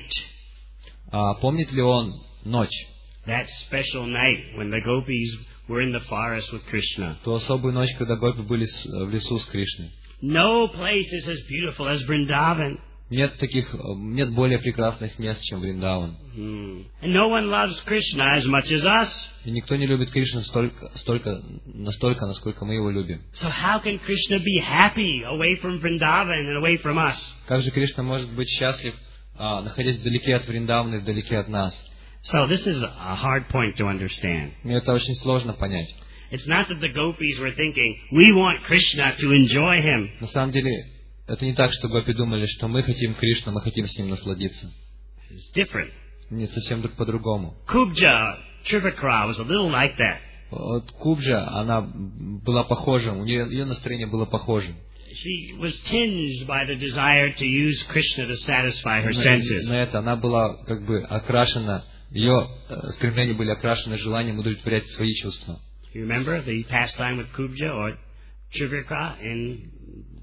night? Помнит ли он ночь? That special night when the gopis were in the forest with Krishna. Ту особую ночь, когда гопи были в лесу с Кришной. No place is as beautiful as Vrindavan. Нет более прекрасных мест, чем Вриндаван. And no one loves Krishna as much as us. И никто не любит Кришну настолько, насколько мы его любим. So how can Krishna be happy away from Vrindavan and away from us? Как же Кришна может быть счастлив, находясь вдалеке от Вриндавана и вдалеке от нас? So this is a hard point to understand. Мне это очень сложно понять. It's not that the gopis were thinking, we want Krishna to enjoy him. На самом деле, это не так, что гопи думали, что мы хотим Кришну, мы хотим с ним насладиться. It's different. Нет, совсем по-другому. Kubja Trivakra was a little like that. Вот Кубджа, она была похожа, ее настроение было похожим. She was tinged by the desire to use Krishna to satisfy her senses. На это она была как бы окрашена, ее стремления были окрашены желанием удовлетворять свои чувства. You remember the pastime with Kubja or Trivakra in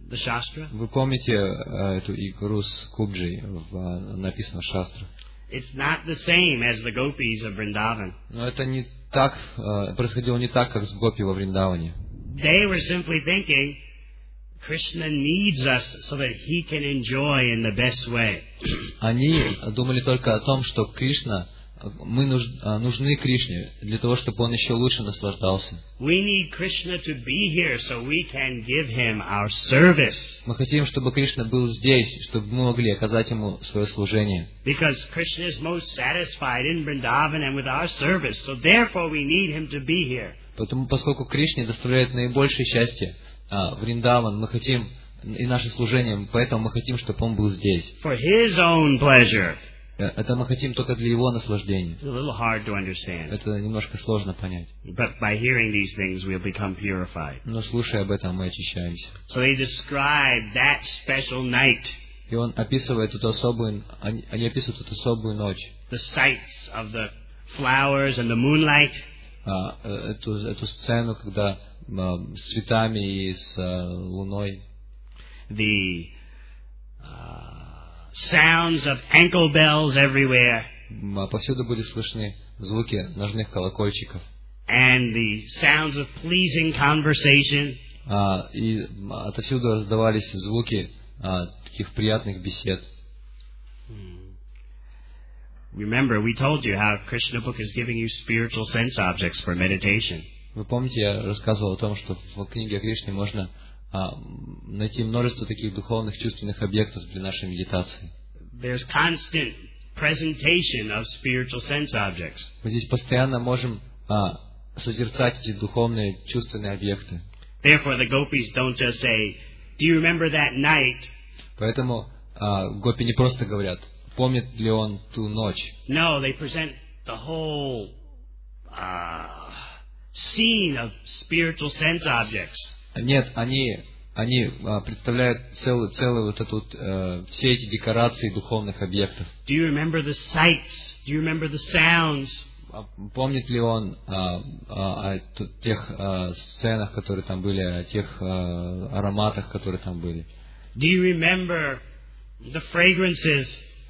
the Shastra? Вы помните эту игру с Кубджей, написано в Шастрах? It's not the same as the gopis of Vrindavan. Но это не так, происходило не так, как с гопи во Вриндаване. They were simply thinking, Krishna needs us so that he can enjoy in the best way. Они думали только о том, что мы нужны Кришне для того, чтобы он еще лучше наслаждался. We need Krishna to be here so we can give him our service. Мы хотим, чтобы Кришна был здесь, чтобы мы могли оказать ему свое служение. Because Krishna is most satisfied in Vrindavan and with our service, so therefore we need him to be here. Поскольку Кришне доставляет наибольшее счастье Вриндаван, мы хотим и наше служение, поэтому мы хотим, чтобы он был здесь. For his own pleasure. Это мы хотим только для его наслаждения. It's a little hard to understand. Это немножко сложно понять. But by hearing these things, we'll become purified. Но слушая об этом, мы очищаемся. So they describe that special night. И он описывает эту особую, они описывают эту особую ночь. The sights of the flowers and the moonlight. Эту сцену, когда с цветами и с луной. The sounds of ankle bells everywhere. Повсюду были слышны звуки ножных колокольчиков. And the sounds of pleasing conversation. И отовсюду раздавались звуки таких приятных бесед. Remember, we told you how Krishna book is giving you spiritual sense objects for meditation. Вы помните, я рассказывал о том, что в книге о Кришне можно найти множество таких духовных чувственных объектов для нашей медитации. There's constant presentation of spiritual sense objects. Мы здесь постоянно можем созерцать эти духовные чувственные объекты. Therefore, the gopis don't just say, "Do you remember that night?" Поэтому гопи не просто говорят, помнит ли он ту ночь. No, they present the whole scene of spiritual sense objects. Нет, они представляют целую вот эту все эти декорации духовных объектов. Do you remember the sights? Do you remember the sounds? Помнит ли он о тех сценах, которые там были, о тех ароматах, которые там были? Do you remember the fragrances?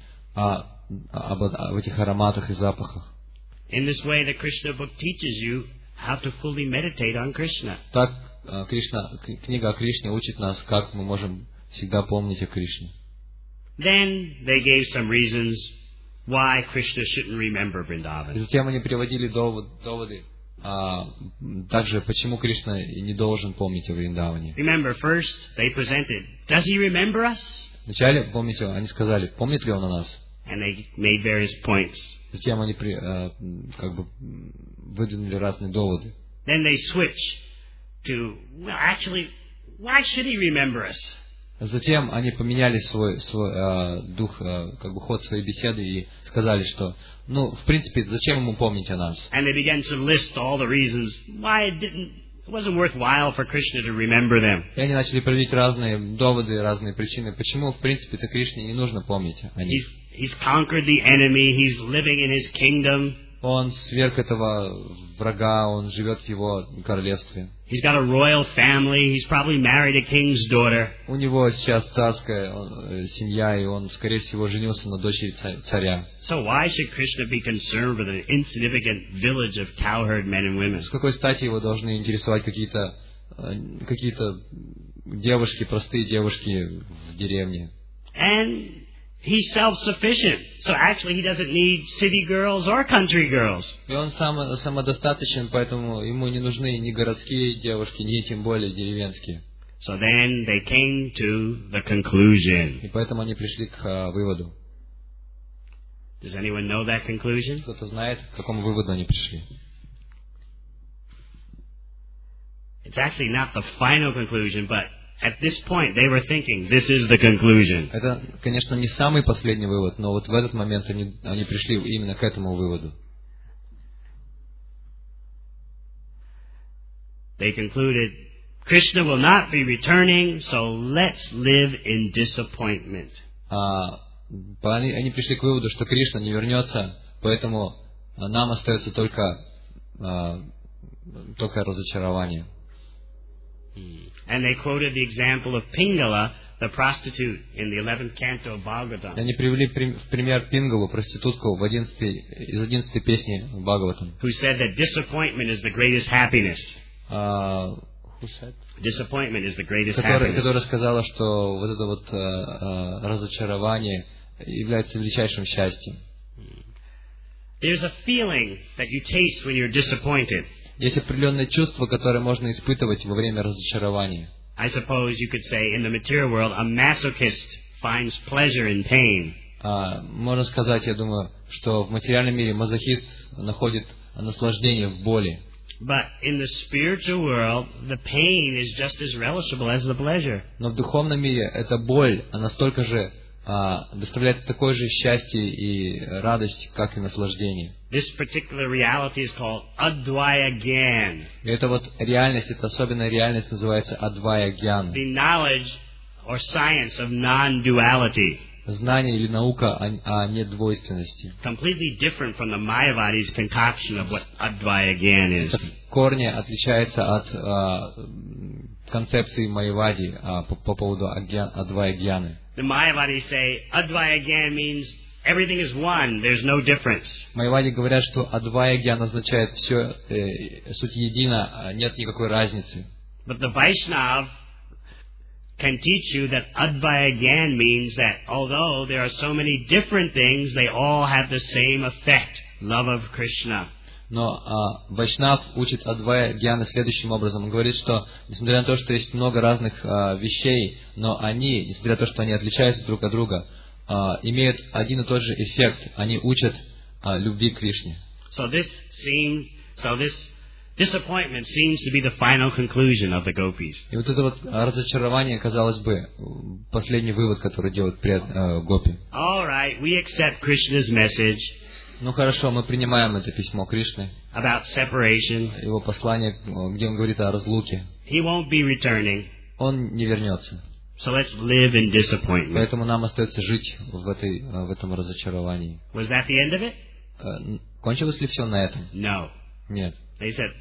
Об этих ароматах и запахах. In this way, the Krishna book teaches you how to fully meditate on Krishna. Так книга о Кришне учит нас, как мы можем всегда помнить о Кришне. Then they gave some reasons why Krishna shouldn't remember Vrindavan. И затем они приводили доводы, также почему Кришна не должен помнить о Вриндаване. Remember, first they presented, does he remember us? Вначале, помните, они сказали, помнит ли он о нас? And they made various points. Затем они выдвинули разные доводы. Then they switched to, well, actually, why should he remember us? Затем они поменяли свой дух, ход своей беседы и сказали, что, в принципе, зачем ему помнить о нас? And they began to list all the reasons why it wasn't worthwhile for Krishna to remember them. И они начали приводить разные доводы, разные причины, почему, в принципе-то, Кришне не нужно помнить о них. He's conquered the enemy, he's living in his kingdom. Он сверг этого врага, он живет в его королевстве. He's got a royal family, he's probably married a king's daughter. У него сейчас царская семья, и он, скорее всего, женился на дочери царя. So why should Krishna be concerned with an insignificant village of cowherd men and women? С какой стати его должны интересовать какие-то девушки, простые девушки в деревне? And he's self-sufficient, so actually he doesn't need city girls or country girls. И он самодостаточен, поэтому ему не нужны ни городские девушки, ни тем более деревенские. So then they came to the conclusion. И поэтому они пришли к выводу. Does anyone know that conclusion? Кто-то знает, к какому выводу они пришли? It's actually not the final conclusion, but at this point they were thinking, this is the conclusion. Это, конечно, не самый последний вывод, но вот в этот момент они пришли именно к этому выводу. They concluded, Krishna will not be returning, so let's live in disappointment. Они пришли к выводу, что Кришна не вернется, поэтому нам остается только разочарование. And they quoted the example of Pingala, the prostitute, in the 11th canto of Bhagavatam. Они привели в пример Пингалу, проститутку, из 11 песни Бхагаватам. Who said that disappointment is the greatest happiness. Who said? Disappointment is the greatest happiness. Которая сказала, что вот это вот разочарование является величайшим счастьем. There's a feeling that you taste when you're disappointed. Есть определенное чувство, которое можно испытывать во время разочарования. I suppose you could say in the material world, a masochist finds pleasure in pain. Можно сказать, я думаю, что в материальном мире мазохист находит наслаждение в боли. But in the spiritual world, the pain is just as relishable as the pleasure. Но в духовном мире эта боль, она столько же доставляет такое же счастье и радость, как и наслаждение. This particular reality is called Advaya Gyan. И эта вот реальность, эта особенная реальность называется Адвая Гьяна. The knowledge or science of non-duality. Знание или наука о недвойственности. Completely different from the Mayavadi's concoction of what Advaya Gyan is. Это в корне отличается от концепции Майявади по поводу Адвая Гьяны. The Mayavadis say Advaya Gyan means everything is one, there's no difference. Майявади говорят, что Адвая Гьяна означает все, суть едина, нет никакой разницы. But the Vaishnav can teach you that Advaya Gyan means that although there are so many different things, they all have the same effect, love of Krishna. Но Вайшнав учит Адвая Гьяны следующим образом. Он говорит, что несмотря на то, что есть много разных вещей, но они, несмотря на то, что они отличаются друг от друга, имеют один и тот же эффект. Они учат любви к Кришне. So this disappointment seems to be the final conclusion of the gopis. И вот это вот разочарование, казалось бы, последний вывод, который делают гопи. All right, we accept Krishna's message. Ну хорошо, мы принимаем это письмо Кришны. About separation. Его послание, где он говорит о разлуке. He won't be returning. Он не вернется. So let's live in disappointment. Поэтому нам остается жить в этом разочаровании. Was that the end of it? Кончилось ли все на этом? No. Нет. They said,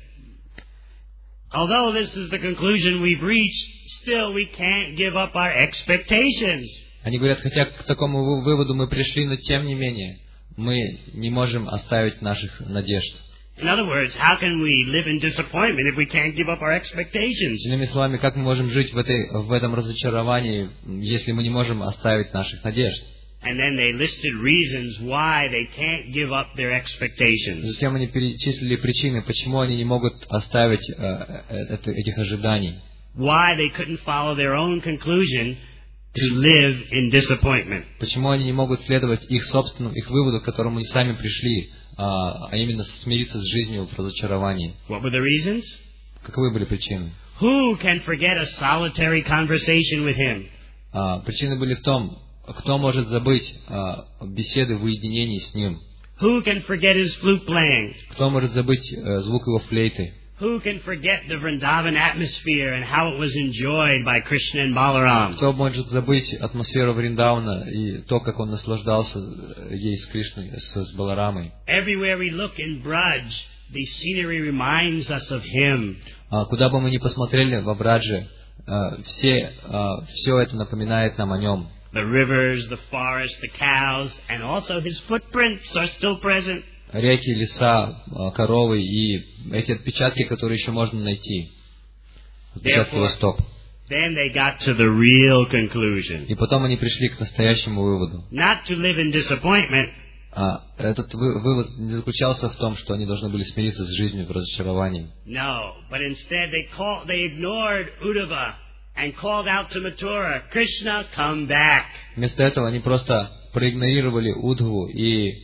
although this is the conclusion we've reached, still we can't give up our expectations. Они говорят, хотя к такому выводу мы пришли, но тем не менее мы не можем оставить наших надежд. In other words, how can we live in disappointment if we can't give up our expectations? Иными словами, как мы можем жить в этом разочаровании, если мы не можем оставить наших надежд? And then they listed reasons why they can't give up their expectations. Затем они перечислили причины, почему они не могут оставить этих ожиданий. Why they couldn't follow their own conclusion to live in disappointment. Почему они не могут следовать их выводу, к которому они сами пришли, а именно смириться с жизнью в разочаровании? What were the reasons? Каковы были причины? Who can forget a solitary conversation with him? Причины были в том, кто может забыть беседы в уединении с ним? Who can forget his flute playing? Кто может забыть звук его флейты? Who can forget the Vrindavan atmosphere and how it was enjoyed by Krishna and Balaram? Кто может забыть атмосферу Вриндавана и то, как он наслаждался ей с Кришной, с Баларамой? Everywhere we look in Braj, the scenery reminds us of him. Куда бы мы ни посмотрели во Брадже, все это напоминает нам о нем. The rivers, the forest, the cows, and also his footprints are still present. Реки, леса, коровы и эти отпечатки, которые еще можно найти. Отпечатки его стоп. Then they got to the real conclusion. И потом они пришли к настоящему выводу. Not to live in disappointment. Этот вывод не заключался в том, что они должны были смириться с жизнью в разочаровании. No, but instead they ignored Uddhava and called out to Mathura, Krishna, come back. Вместо этого они просто проигнорировали Удхву и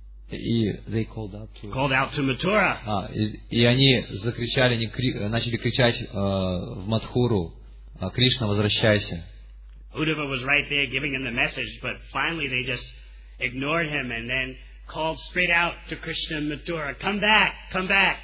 they called out to Mathura. И они закричали, начали кричать в Мадхуру, Кришна, возвращайся. Uddhava was right there giving him the message, but finally they just ignored him and then called straight out to Krishna and Mathura, come back, come back.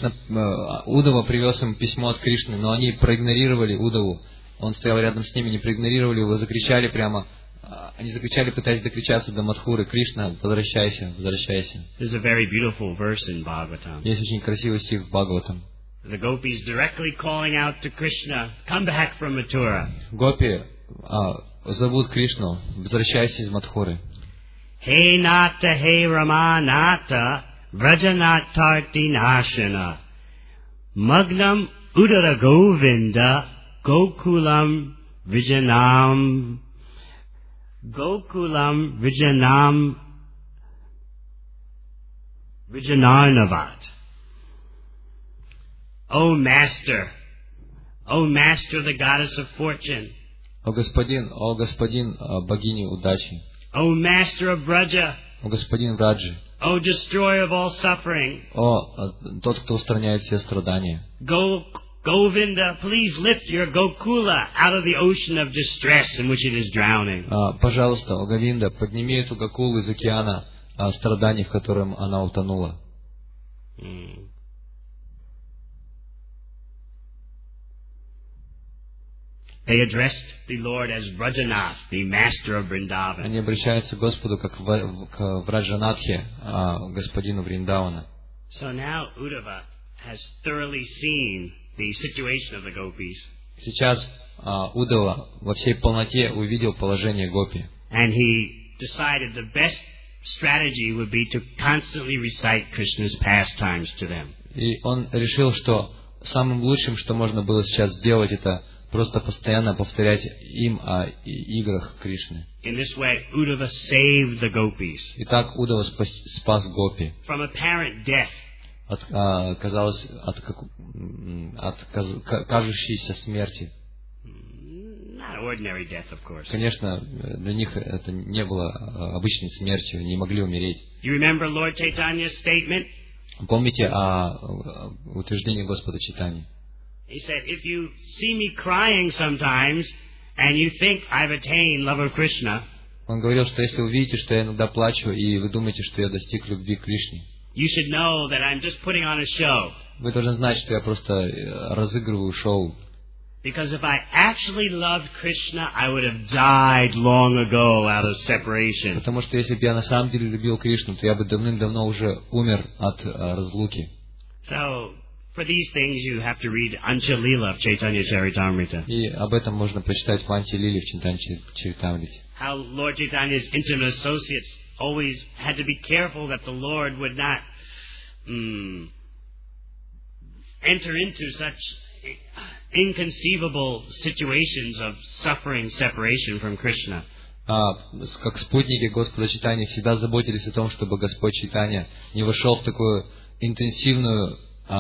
Удхава привез им письмо от Кришны, но они проигнорировали Удхаву. Он стоял рядом с ними, не проигнорировали его, закричали прямо. Они закричали, пытаясь докричаться до Мадхуры: Кришна, возвращайся, возвращайся. There's a very beautiful verse in Bhagavatam. Есть очень красивый стих в Бхагаватам. The gopis directly calling out to Krishna, come back from Mathura. Гопи зовут Кришну, возвращайся из Мадхуры. Hey Nata, hey Ramanata, Vrajanattarti Nashana, Magnam Udara Govinda, Gokulam Vijanam Vijanarnavat. O Master, the goddess of fortune. О господин, богини удачи. O Master of Braja. О господин Враджи. O Destroyer of all suffering. О тот, кто устраняет все страдания. Govinda, please lift your Gokula out of the ocean of distress in which it is drowning. Пожалуйста, о Говинда, подними эту Гокулу из океана страданий, в котором она утонула. They addressed the Lord as Vrajanath, the master of Vrindavan. Они обращаются к Господу как к Враджанатхе, господину Вриндавана. So now Uddhava has thoroughly seen the situation of the gopis. Сейчас Удава во всей полноте увидел положение гопи. And he decided the best strategy would be to constantly recite Krishna's pastimes to them. И он решил, что самым лучшим, что можно было сейчас сделать, это просто постоянно повторять им о играх Кришны. In this way, Uddhava saved the gopis. И так Удава спас гопи. From apparent death. От кажущейся смерти. Not ordinary death, of course. Конечно, для них это не было обычной смертью, они не могли умереть. You remember Lord Chaitanya's statement? Помните о утверждении Господа Чайтаньи? He said, if you see me crying sometimes, and you think I've attained love of Krishna, он говорил, что если вы видите, что я иногда плачу, и вы думаете, что я достиг любви к Кришне, you should know that I'm just putting on a show. Вы должны знать, что я просто разыгрываю шоу. Because if I actually loved Krishna, I would have died long ago out of separation. Потому что если бы я на самом деле любил Кришну, то я бы давным-давно уже умер от разлуки. So, for these things you have to read Ancha Lila of Chaitanya Charitamrita. И об этом можно прочитать в Анча Лиле в Chaitanya Charitamrita. How Lord Chaitanya's intimate associates always had to be careful that the Lord would not enter into such inconceivable situations of suffering separation from Krishna. Как спутники Господа Чайтаньи всегда заботились о том, чтобы Господь Чайтанья не вошел в такое интенсивное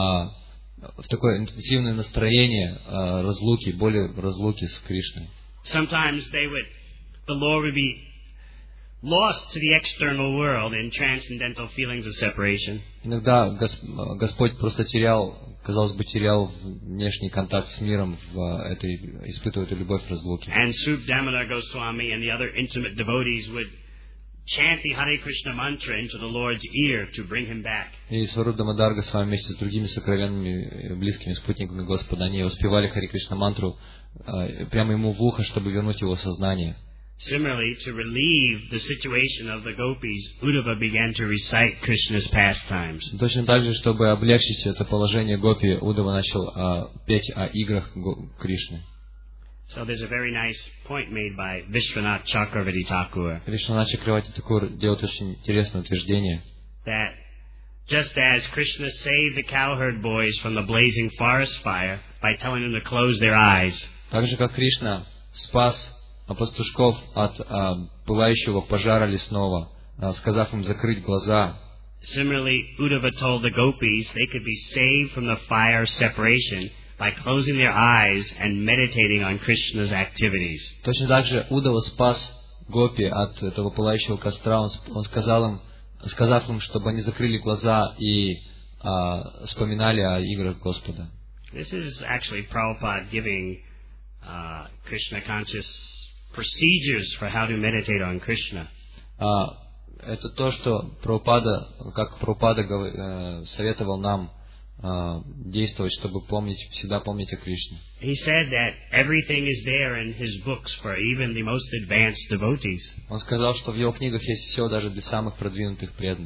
настроение разлуки, боли разлуки с Кришной. Sometimes the Lord would be lost to the external world in transcendental feelings of separation. Иногда Господь просто казалось бы, терял внешний контакт с миром, испытывая эту любовь разлуки. And Srup Damodar Goswami and the other intimate devotees would chant the Hare Krishna mantra into the Lord's ear to bring him back. И Сваруб Дамодар Госвами вместе с другими сокровенными близкими спутниками Господа, они воспевали Харе Кришна мантру прямо ему в ухо, чтобы вернуть его сознание. Similarly, to relieve the situation of the gopis, Uddhava began to recite Krishna's pastimes. Точно так же, чтобы облегчить это положение гопи, Удава начал петь о играх Кришны. So there's a very nice point made by Vishwanath Chakravarti Thakur. Vishwanath Chakravarti Thakur делает очень интересное утверждение. That just as Krishna saved the cowherd boys from the blazing forest fire by telling them to close their eyes. Так же, как Кришна спас пастушков от пылающего пожара лесного, сказав им закрыть глаза. Similarly, Uddhava told the gopis they could be saved from the fire of separation by closing their eyes and meditating on Krishna's activities. Точно так же Удава спас гопи от этого пылающего костра. Он сказав им, чтобы они закрыли глаза и вспоминали о играх Господа. This is actually Prabhupada giving Krishna conscious procedures for how to meditate on Krishna. Это то, что Прабхупада советовал нам действовать, чтобы всегда помнить о Кришне. He said that everything is there in his books for even the most advanced devotees. Он сказал, что в его книгах есть все даже для самых продвинутых преданных.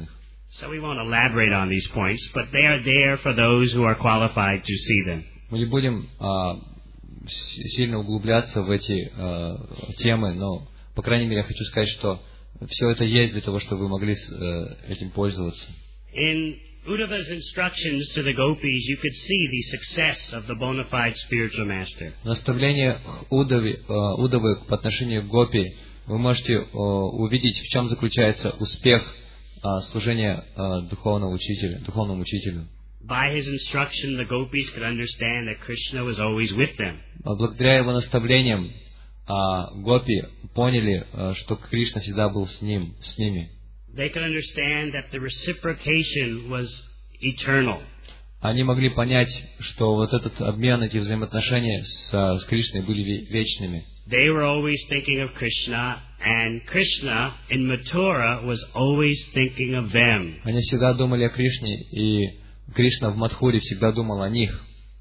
So we won't elaborate on these points, but they are there for those who are qualified to see them. Мы не будем сильно углубляться в эти темы, но, по крайней мере, я хочу сказать, что все это есть для того, чтобы вы могли этим пользоваться. In Uddhava's instructions to the gopis, you could see the success of the bona fide spiritual master. В наставлениях Уддавы по отношению к гопи вы можете увидеть, в чем заключается успех служения духовному учителю. By his instruction, the gopis could understand that Krishna was always with them. Благодаря его наставлениям гопи поняли, что Кришна всегда был с ними. They could understand that the reciprocation was eternal. Они могли понять, что вот этот обмен, эти взаимоотношения с Кришной были вечными. They were always thinking of Krishna, and Krishna in Mathura was always thinking of them. Они всегда думали о Кришне, и Кришна в Мадхуре всегда думал о них.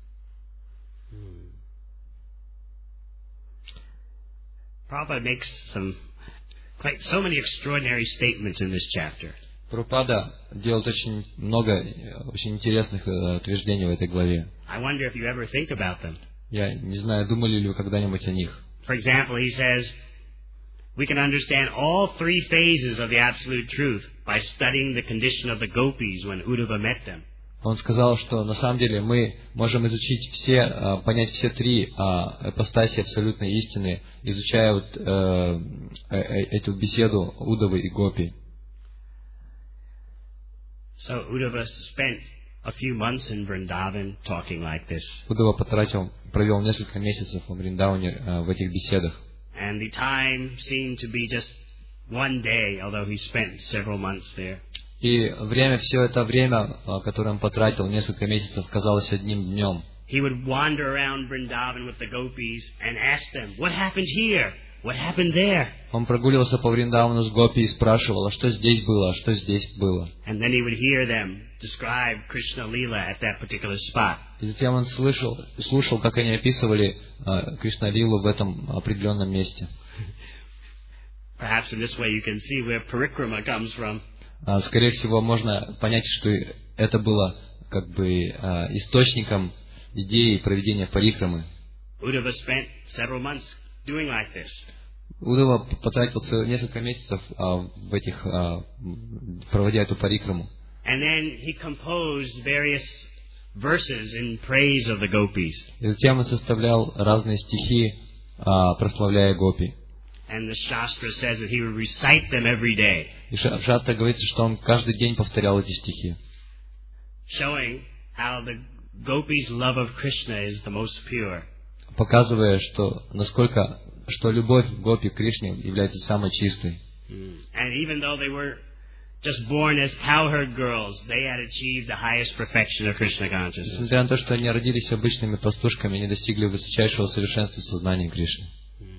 Prabhupada makes so many extraordinary statements in this chapter. Прабхупада делает очень много очень интересных утверждений в этой главе. I wonder if you ever think about them. Я не знаю, думали ли вы когда-нибудь о них. For example, he says, we can understand all three phases of the absolute truth by studying the condition of the gopis when Uddhava met them. Он сказал, что на самом деле мы можем изучить понять все три апостаси абсолютной истины, изучая эту беседу Уддавы и Гопи. So Uddhava spent a few months in Vrindavan talking like this. Уддава провел несколько месяцев в Вриндаване в этих беседах. And the time seemed to be just one day, although he spent several months there. И все это время, которое он потратил, несколько месяцев, казалось одним днем. He would wander around Vrindavan with the gopis and ask them, what happened here? What happened there? Он прогуливался по Вриндавану с гопи и спрашивал, а что здесь было, а что здесь было. And then he would hear them describe Krishna Lila at that particular spot. И затем он слушал, как они описывали Кришна Лилу в этом определенном месте. Perhaps in this way you can see where parikrama comes from. Скорее всего, можно понять, что это было как бы источником идеи проведения парикрамы. Uddhava spent several months doing like this. Уддава потратил несколько месяцев в этих, проводя эту парикраму. And then he composed various verses in praise of the gopis. И затем он составлял разные стихи, прославляя гопи. And the Shastra says that he would recite them every day. И в Шастре говорится, что он каждый день повторял эти стихи. Showing how the gopis' love of Krishna is the most pure. Показывая, что любовь гопи к Кришне является самой чистой. And even though they were just born as cowherd girls, they had achieved the highest perfection of Krishna consciousness. Несмотря на то, что они родились обычными пастушками, они достигли высочайшего совершенства сознания Кришны.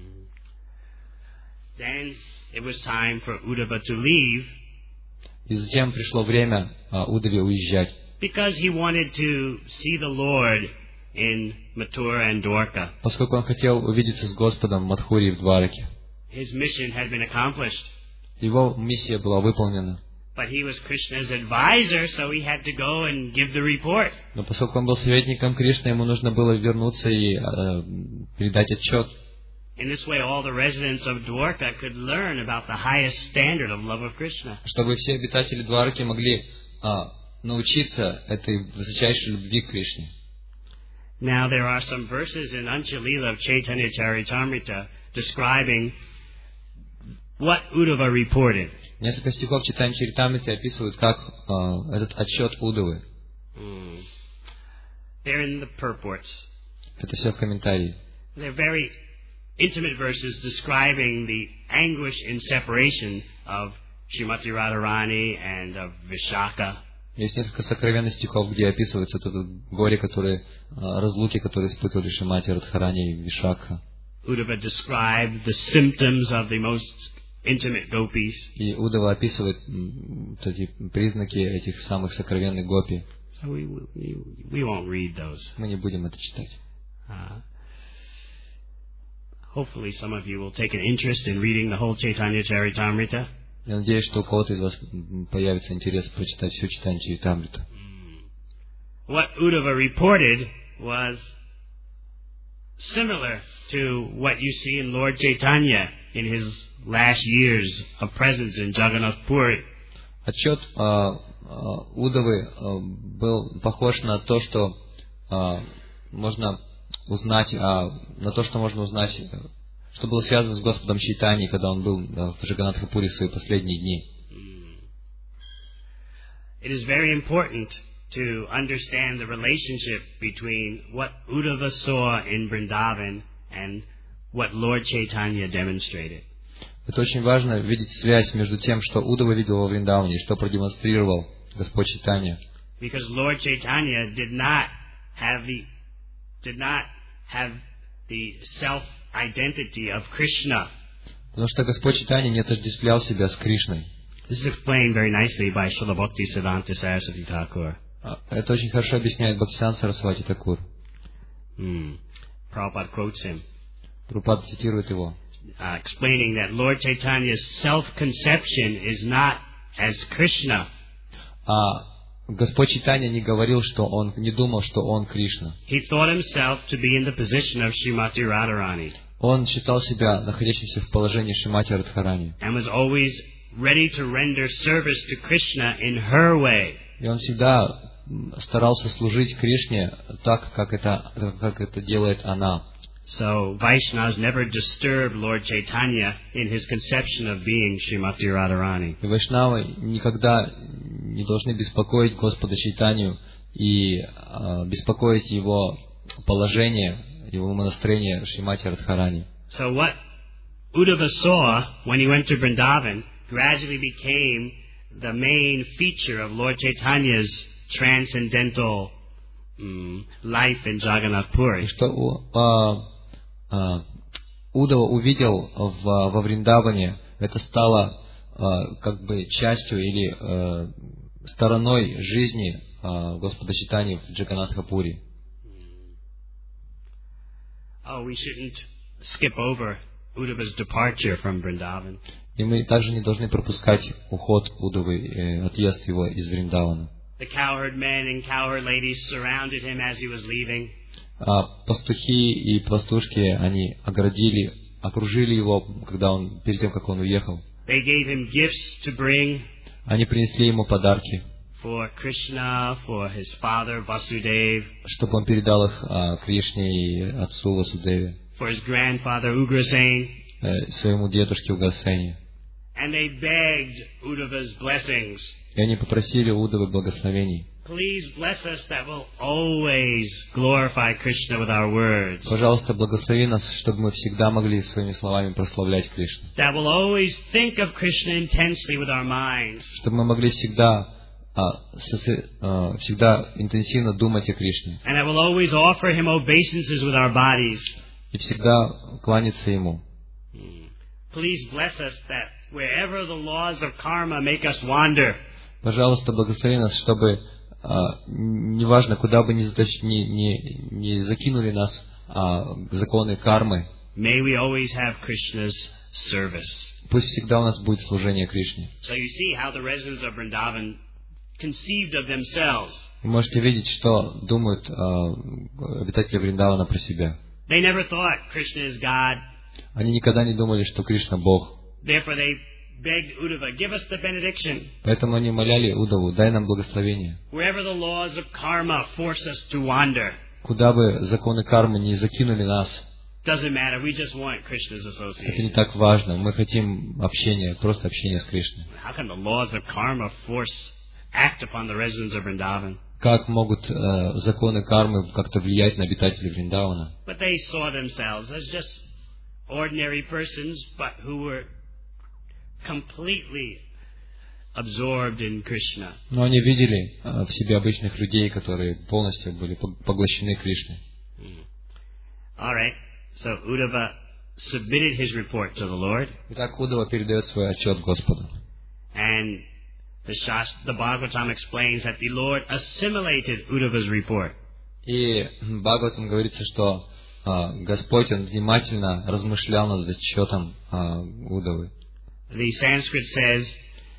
Then it was time for Uddhava to leave. И затем пришло время Уддаве уезжать. Because he wanted to see the Lord in Mathura and Dwarka. Поскольку он хотел увидеться с Господом в Мадхуре и в Двараке. His mission had been accomplished. Его миссия была выполнена. But he was Krishna's advisor, so he had to go and give the report. Но поскольку он был советником Кришны, ему нужно было вернуться и передать отчет. In this way, all the residents of Dwarka could learn about the highest standard of love of Krishna. Чтобы все обитатели Двараки могли научиться этой высочайшей любви к Кришне. Now there are some verses in Anchalila of Chaitanya Charitamrita describing what Uddhava reported. Несколько стихов Чайтанья Чаритамриты описывают, как этот отчет Уддавы. They're in the purports. Это все в комментарии. They're very intimate verses describing the anguish in separation of Srimati Radharani and of Vishaka. Есть несколько сокровенных стихов, где описывается это горе, разлуки, которые испытывали Шримати Радхарани и Вишакха. Uddhava described the symptoms of the most intimate gopis. И Уддава описывает эти признаки этих самых сокровенных гопи. So we won't read those. Мы не будем это читать. Hopefully some of you will take an interest in reading the whole Chaitanya Charitamrita. Я надеюсь, что у кого-то из вас появится интерес прочитать все читание Чаритамрита. What Uddhava reported was similar to what you see in Lord Chaitanya in his last years of presence in Jagannath Puri. Отчет Удавы был похож на то, что можно узнать, на то, что можно узнать, что было связано с Господом Чайтаньей, когда он был в Джаганнатха-пури в свои последние дни. It is very important to understand the relationship between what Uddhava saw in Vrindavan and what Lord Chaitanya demonstrated. Это очень важно видеть связь между тем, что Удава видел во Вриндаване, и что продемонстрировал Господь Чайтанья. Because Lord Chaitanya did not have the self-identity of Krishna. Потому что Господь Чайтанья не отождествлял себя с Кришной. This is explained very nicely by Srila Bhaktisiddhanta Saraswati Thakur. Это очень хорошо объясняет Бхактисиданта Сарасвати Такур. Prabhupada quotes him, Прабхупада цитирует его, explaining that Lord Chaitanya's self-conception is not as Krishna. Господь Чайтанья не говорил, что он не думал, что он Кришна. He thought himself to be in the position of Srimati Radharani. Он считал себя находящимся в положении Шримати Радхарани. And was always ready to render service to Krishna in her way. И он всегда старался служить Кришне так, как это делает она. So Vaishnavas never disturbed Lord Chaitanya in his conception of being Srimati Radharani. И Вайшнавы никогда не должны беспокоить Господа Чайтанью и беспокоить его положение, его настроение Шримати Радхарани. So what Uddhava saw when he went to Vrindavan gradually became the main feature of Lord Chaitanya's transcendental life in Jagannath Puri. И что Удава увидел во Вриндаване, это стало как бы частью или стороной жизни Господа Чайтаньи в Джаганнатха-пури. We shouldn't skip over Uddhava's departure from Vrindavan. И мы также не должны пропускать уход Удавы, отъезд его из Вриндавана. The cowherd men and cowherd ladies surrounded him as he was leaving. Пастухи и пастушки, они окружили его, перед тем, как он уехал. They gave him gifts to bring. Они принесли ему подарки. For Krishna, for his father Vasudeva. Чтобы он передал их Кришне и отцу Васудеве. For his grandfather Ugrasena. Своему дедушке Уграсене. And they begged Uddhava's blessings. И они попросили Удавы благословений. Please bless us that will always glorify Krishna with our words. Пожалуйста, благослови нас, чтобы мы всегда могли своими словами прославлять Кришну. That will always think of Krishna intensely with our minds. Чтобы мы могли всегда интенсивно думать о Кришне. And that will always offer him obeisances with our bodies. И всегда кланяться ему. Please bless us that wherever the laws of karma make us wander. Пожалуйста, благослови нас, чтобы неважно, куда бы ни закинули нас законы кармы. May we always have Krishna's service. Пусть всегда у нас будет служение Кришне. So you see how the residents of Vrindavan conceived of themselves. Вы можете видеть, что думают обитатели Вриндавана про себя. They never thought Krishna is God. Они никогда не думали, что Кришна Бог. Therefore they begged Uddhava, give us the benediction. Поэтому они моляли Удаву, дай нам благословение. Wherever the laws of karma force us to wander. Куда бы законы кармы не закинули нас. Doesn't matter, we just want Krishna's association. Это не так важно, мы хотим общения, просто общения с Кришной. How can the laws of karma act upon the residents of Vrindavan? Как могут законы кармы как-то влиять на обитателей Вриндавана? But they saw themselves as just ordinary persons, but who were completely absorbed in Krishna. Но они видели в себе обычных людей, которые полностью были поглощены Кришной. All right. So Uddhava submitted his report to the Lord. Итак, Удава передает свой отчет Господу. And the Bhagavatam explains that the Lord assimilated Uddhava's report. И в Бхагаватам говорится, что Господь, Он внимательно размышлял над отчетом Удавы. The Sanskrit says,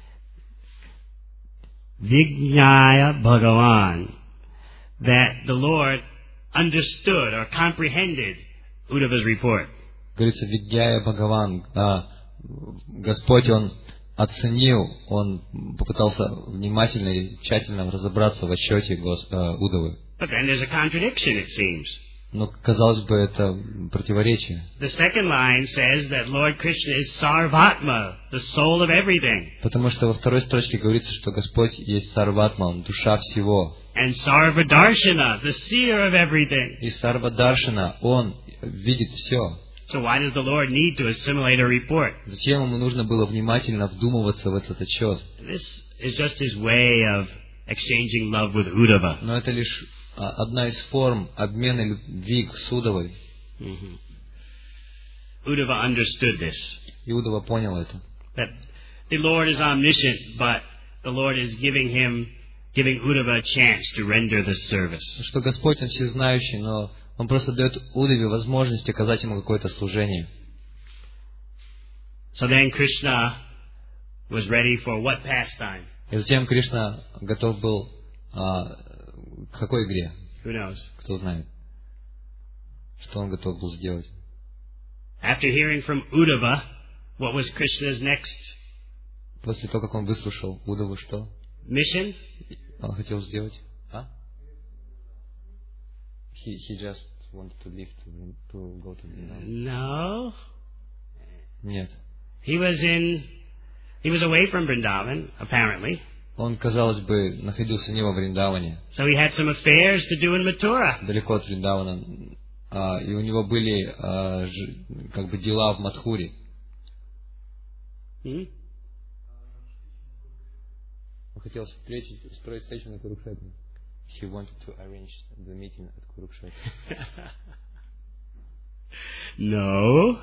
Vijnaya Bhagavan, that the Lord understood or comprehended Uddhava's report. Говорится, Видьяя Бхагаван, Господь, Он оценил, Он попытался внимательно и тщательно разобраться в отчете Уддавы. But then there's a contradiction, it seems. Но, казалось бы, это противоречие. The second line says that Lord Krishna is Sarvatma, the soul of everything. Потому что во второй строчке говорится, что Господь есть Сарватма, Он душа всего. And Sarvadarshana, the seer of everything. И Сарвадаршана, Он видит все. So why does the Lord need to assimilate a report? Зачем Ему нужно было внимательно вдумываться в этот отчет? This is just his way of exchanging love with Uddhava. Но это лишь одна из форм обмена любви с Уддавой. Uddhava understood this. И Уддава понял это. That the Lord is omniscient, but the Lord is giving Uddhava a chance to render this service. Что Господь, Он всезнающий, но Он просто дает Уддаве возможность оказать Ему какое-то служение. So then Krishna was ready for what pastime? И затем Кришна готов был к какой игре? Who knows? Кто знает? Что Он готов был сделать? After hearing from Uddhava, what was Krishna's next После того, как Он выслушал Уддаву, что mission? Он хотел сделать? He just wanted to leave to go to Vrindavan. No. Нет. He was away from Vrindavan, apparently. Он, казалось бы, находился не во Вриндаване. So he had some affairs to do in Mathura. Далеко от Вриндавана. И у него были как бы дела в Мадхуре. Он хотел строить встречу на Курукшетре. He wanted to arrange the meeting at Kurukshetra. No.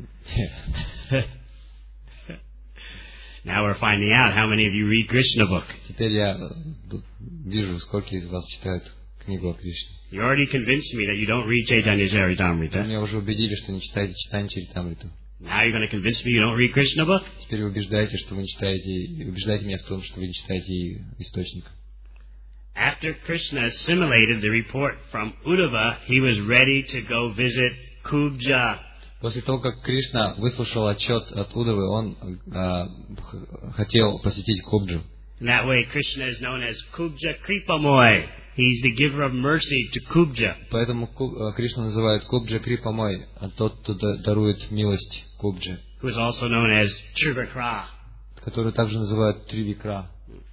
Now we're finding out how many of you read Krishna book. Теперь я вижу, сколько из вас читают книгу о Кришне. You already convinced me that you don't read Chaitanya Charitamrita. Меня уже убедили, что не читаете Чайтанья Чаритамриту. Now you're going to convince me you don't read Krishna book? Теперь вы убеждаете, что вы не читаете, убеждаете меня в том, что вы не читаете источник. After Krishna assimilated the report from Uddhava, he was ready to go visit Kubja. После того, как Кришна выслушал отчет от Уддавы, он хотел посетить Кубджу. In that way, Krishna is known as Kubja Kripamoy. He's the giver of mercy to Kubja. Поэтому Кришну называют Кубджа Крипамой, а тот, кто дарует милость Кубджи. Who is also known as Trivikra. Которую также называют Тривикра.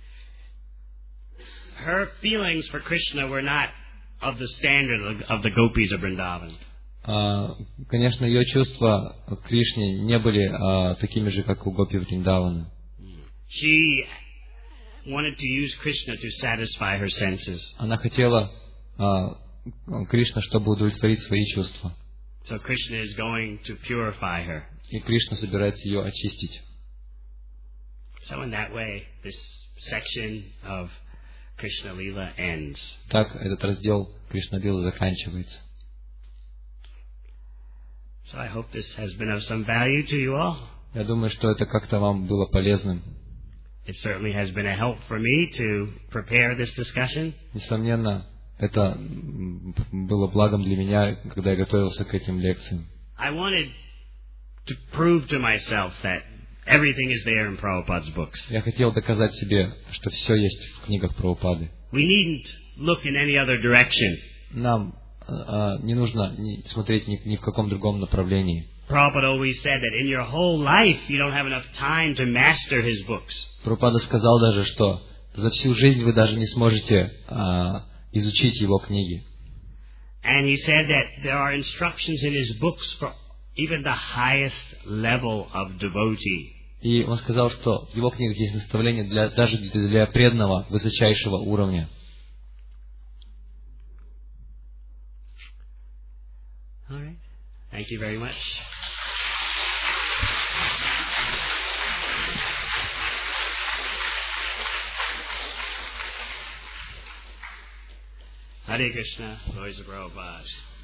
Her feelings for Krishna were not of the standard of the gopis of Vrindavan. Конечно, ее чувства к Кришне не были такими же, как у гопи Вриндавана. She wanted to use Krishna to satisfy her senses. Она хотела Кришна, чтобы удовлетворить свои чувства. So Krishna is going to purify her. И Кришна собирается ее очистить. So in that way, this section of Krishna Lila ends. Так этот раздел Кришна Лила заканчивается. So I hope this has been of some value to you all. Я думаю, что это как-то вам было полезным. It certainly has been a help for me to prepare this discussion. Несомненно, это было благом для меня, когда я готовился к этим лекциям. I wanted to prove to myself that everything is there in Prabhupada's books. Я хотел доказать себе, что все есть в книгах Прабхупады. We needn't look in any other direction. Нам не нужно смотреть ни в каком другом направлении. Prabhupada always said that in your whole life you don't have enough time to master his books. Прабхупада сказал даже, что за всю жизнь вы даже не сможете изучить его книги. And he said that there are instructions in his books for even the highest level of devotee. И он сказал, что в его книгах есть наставления даже для преданного высочайшего уровня. All right. Thank you very much. Hare Krishna, glories of Prabhupada.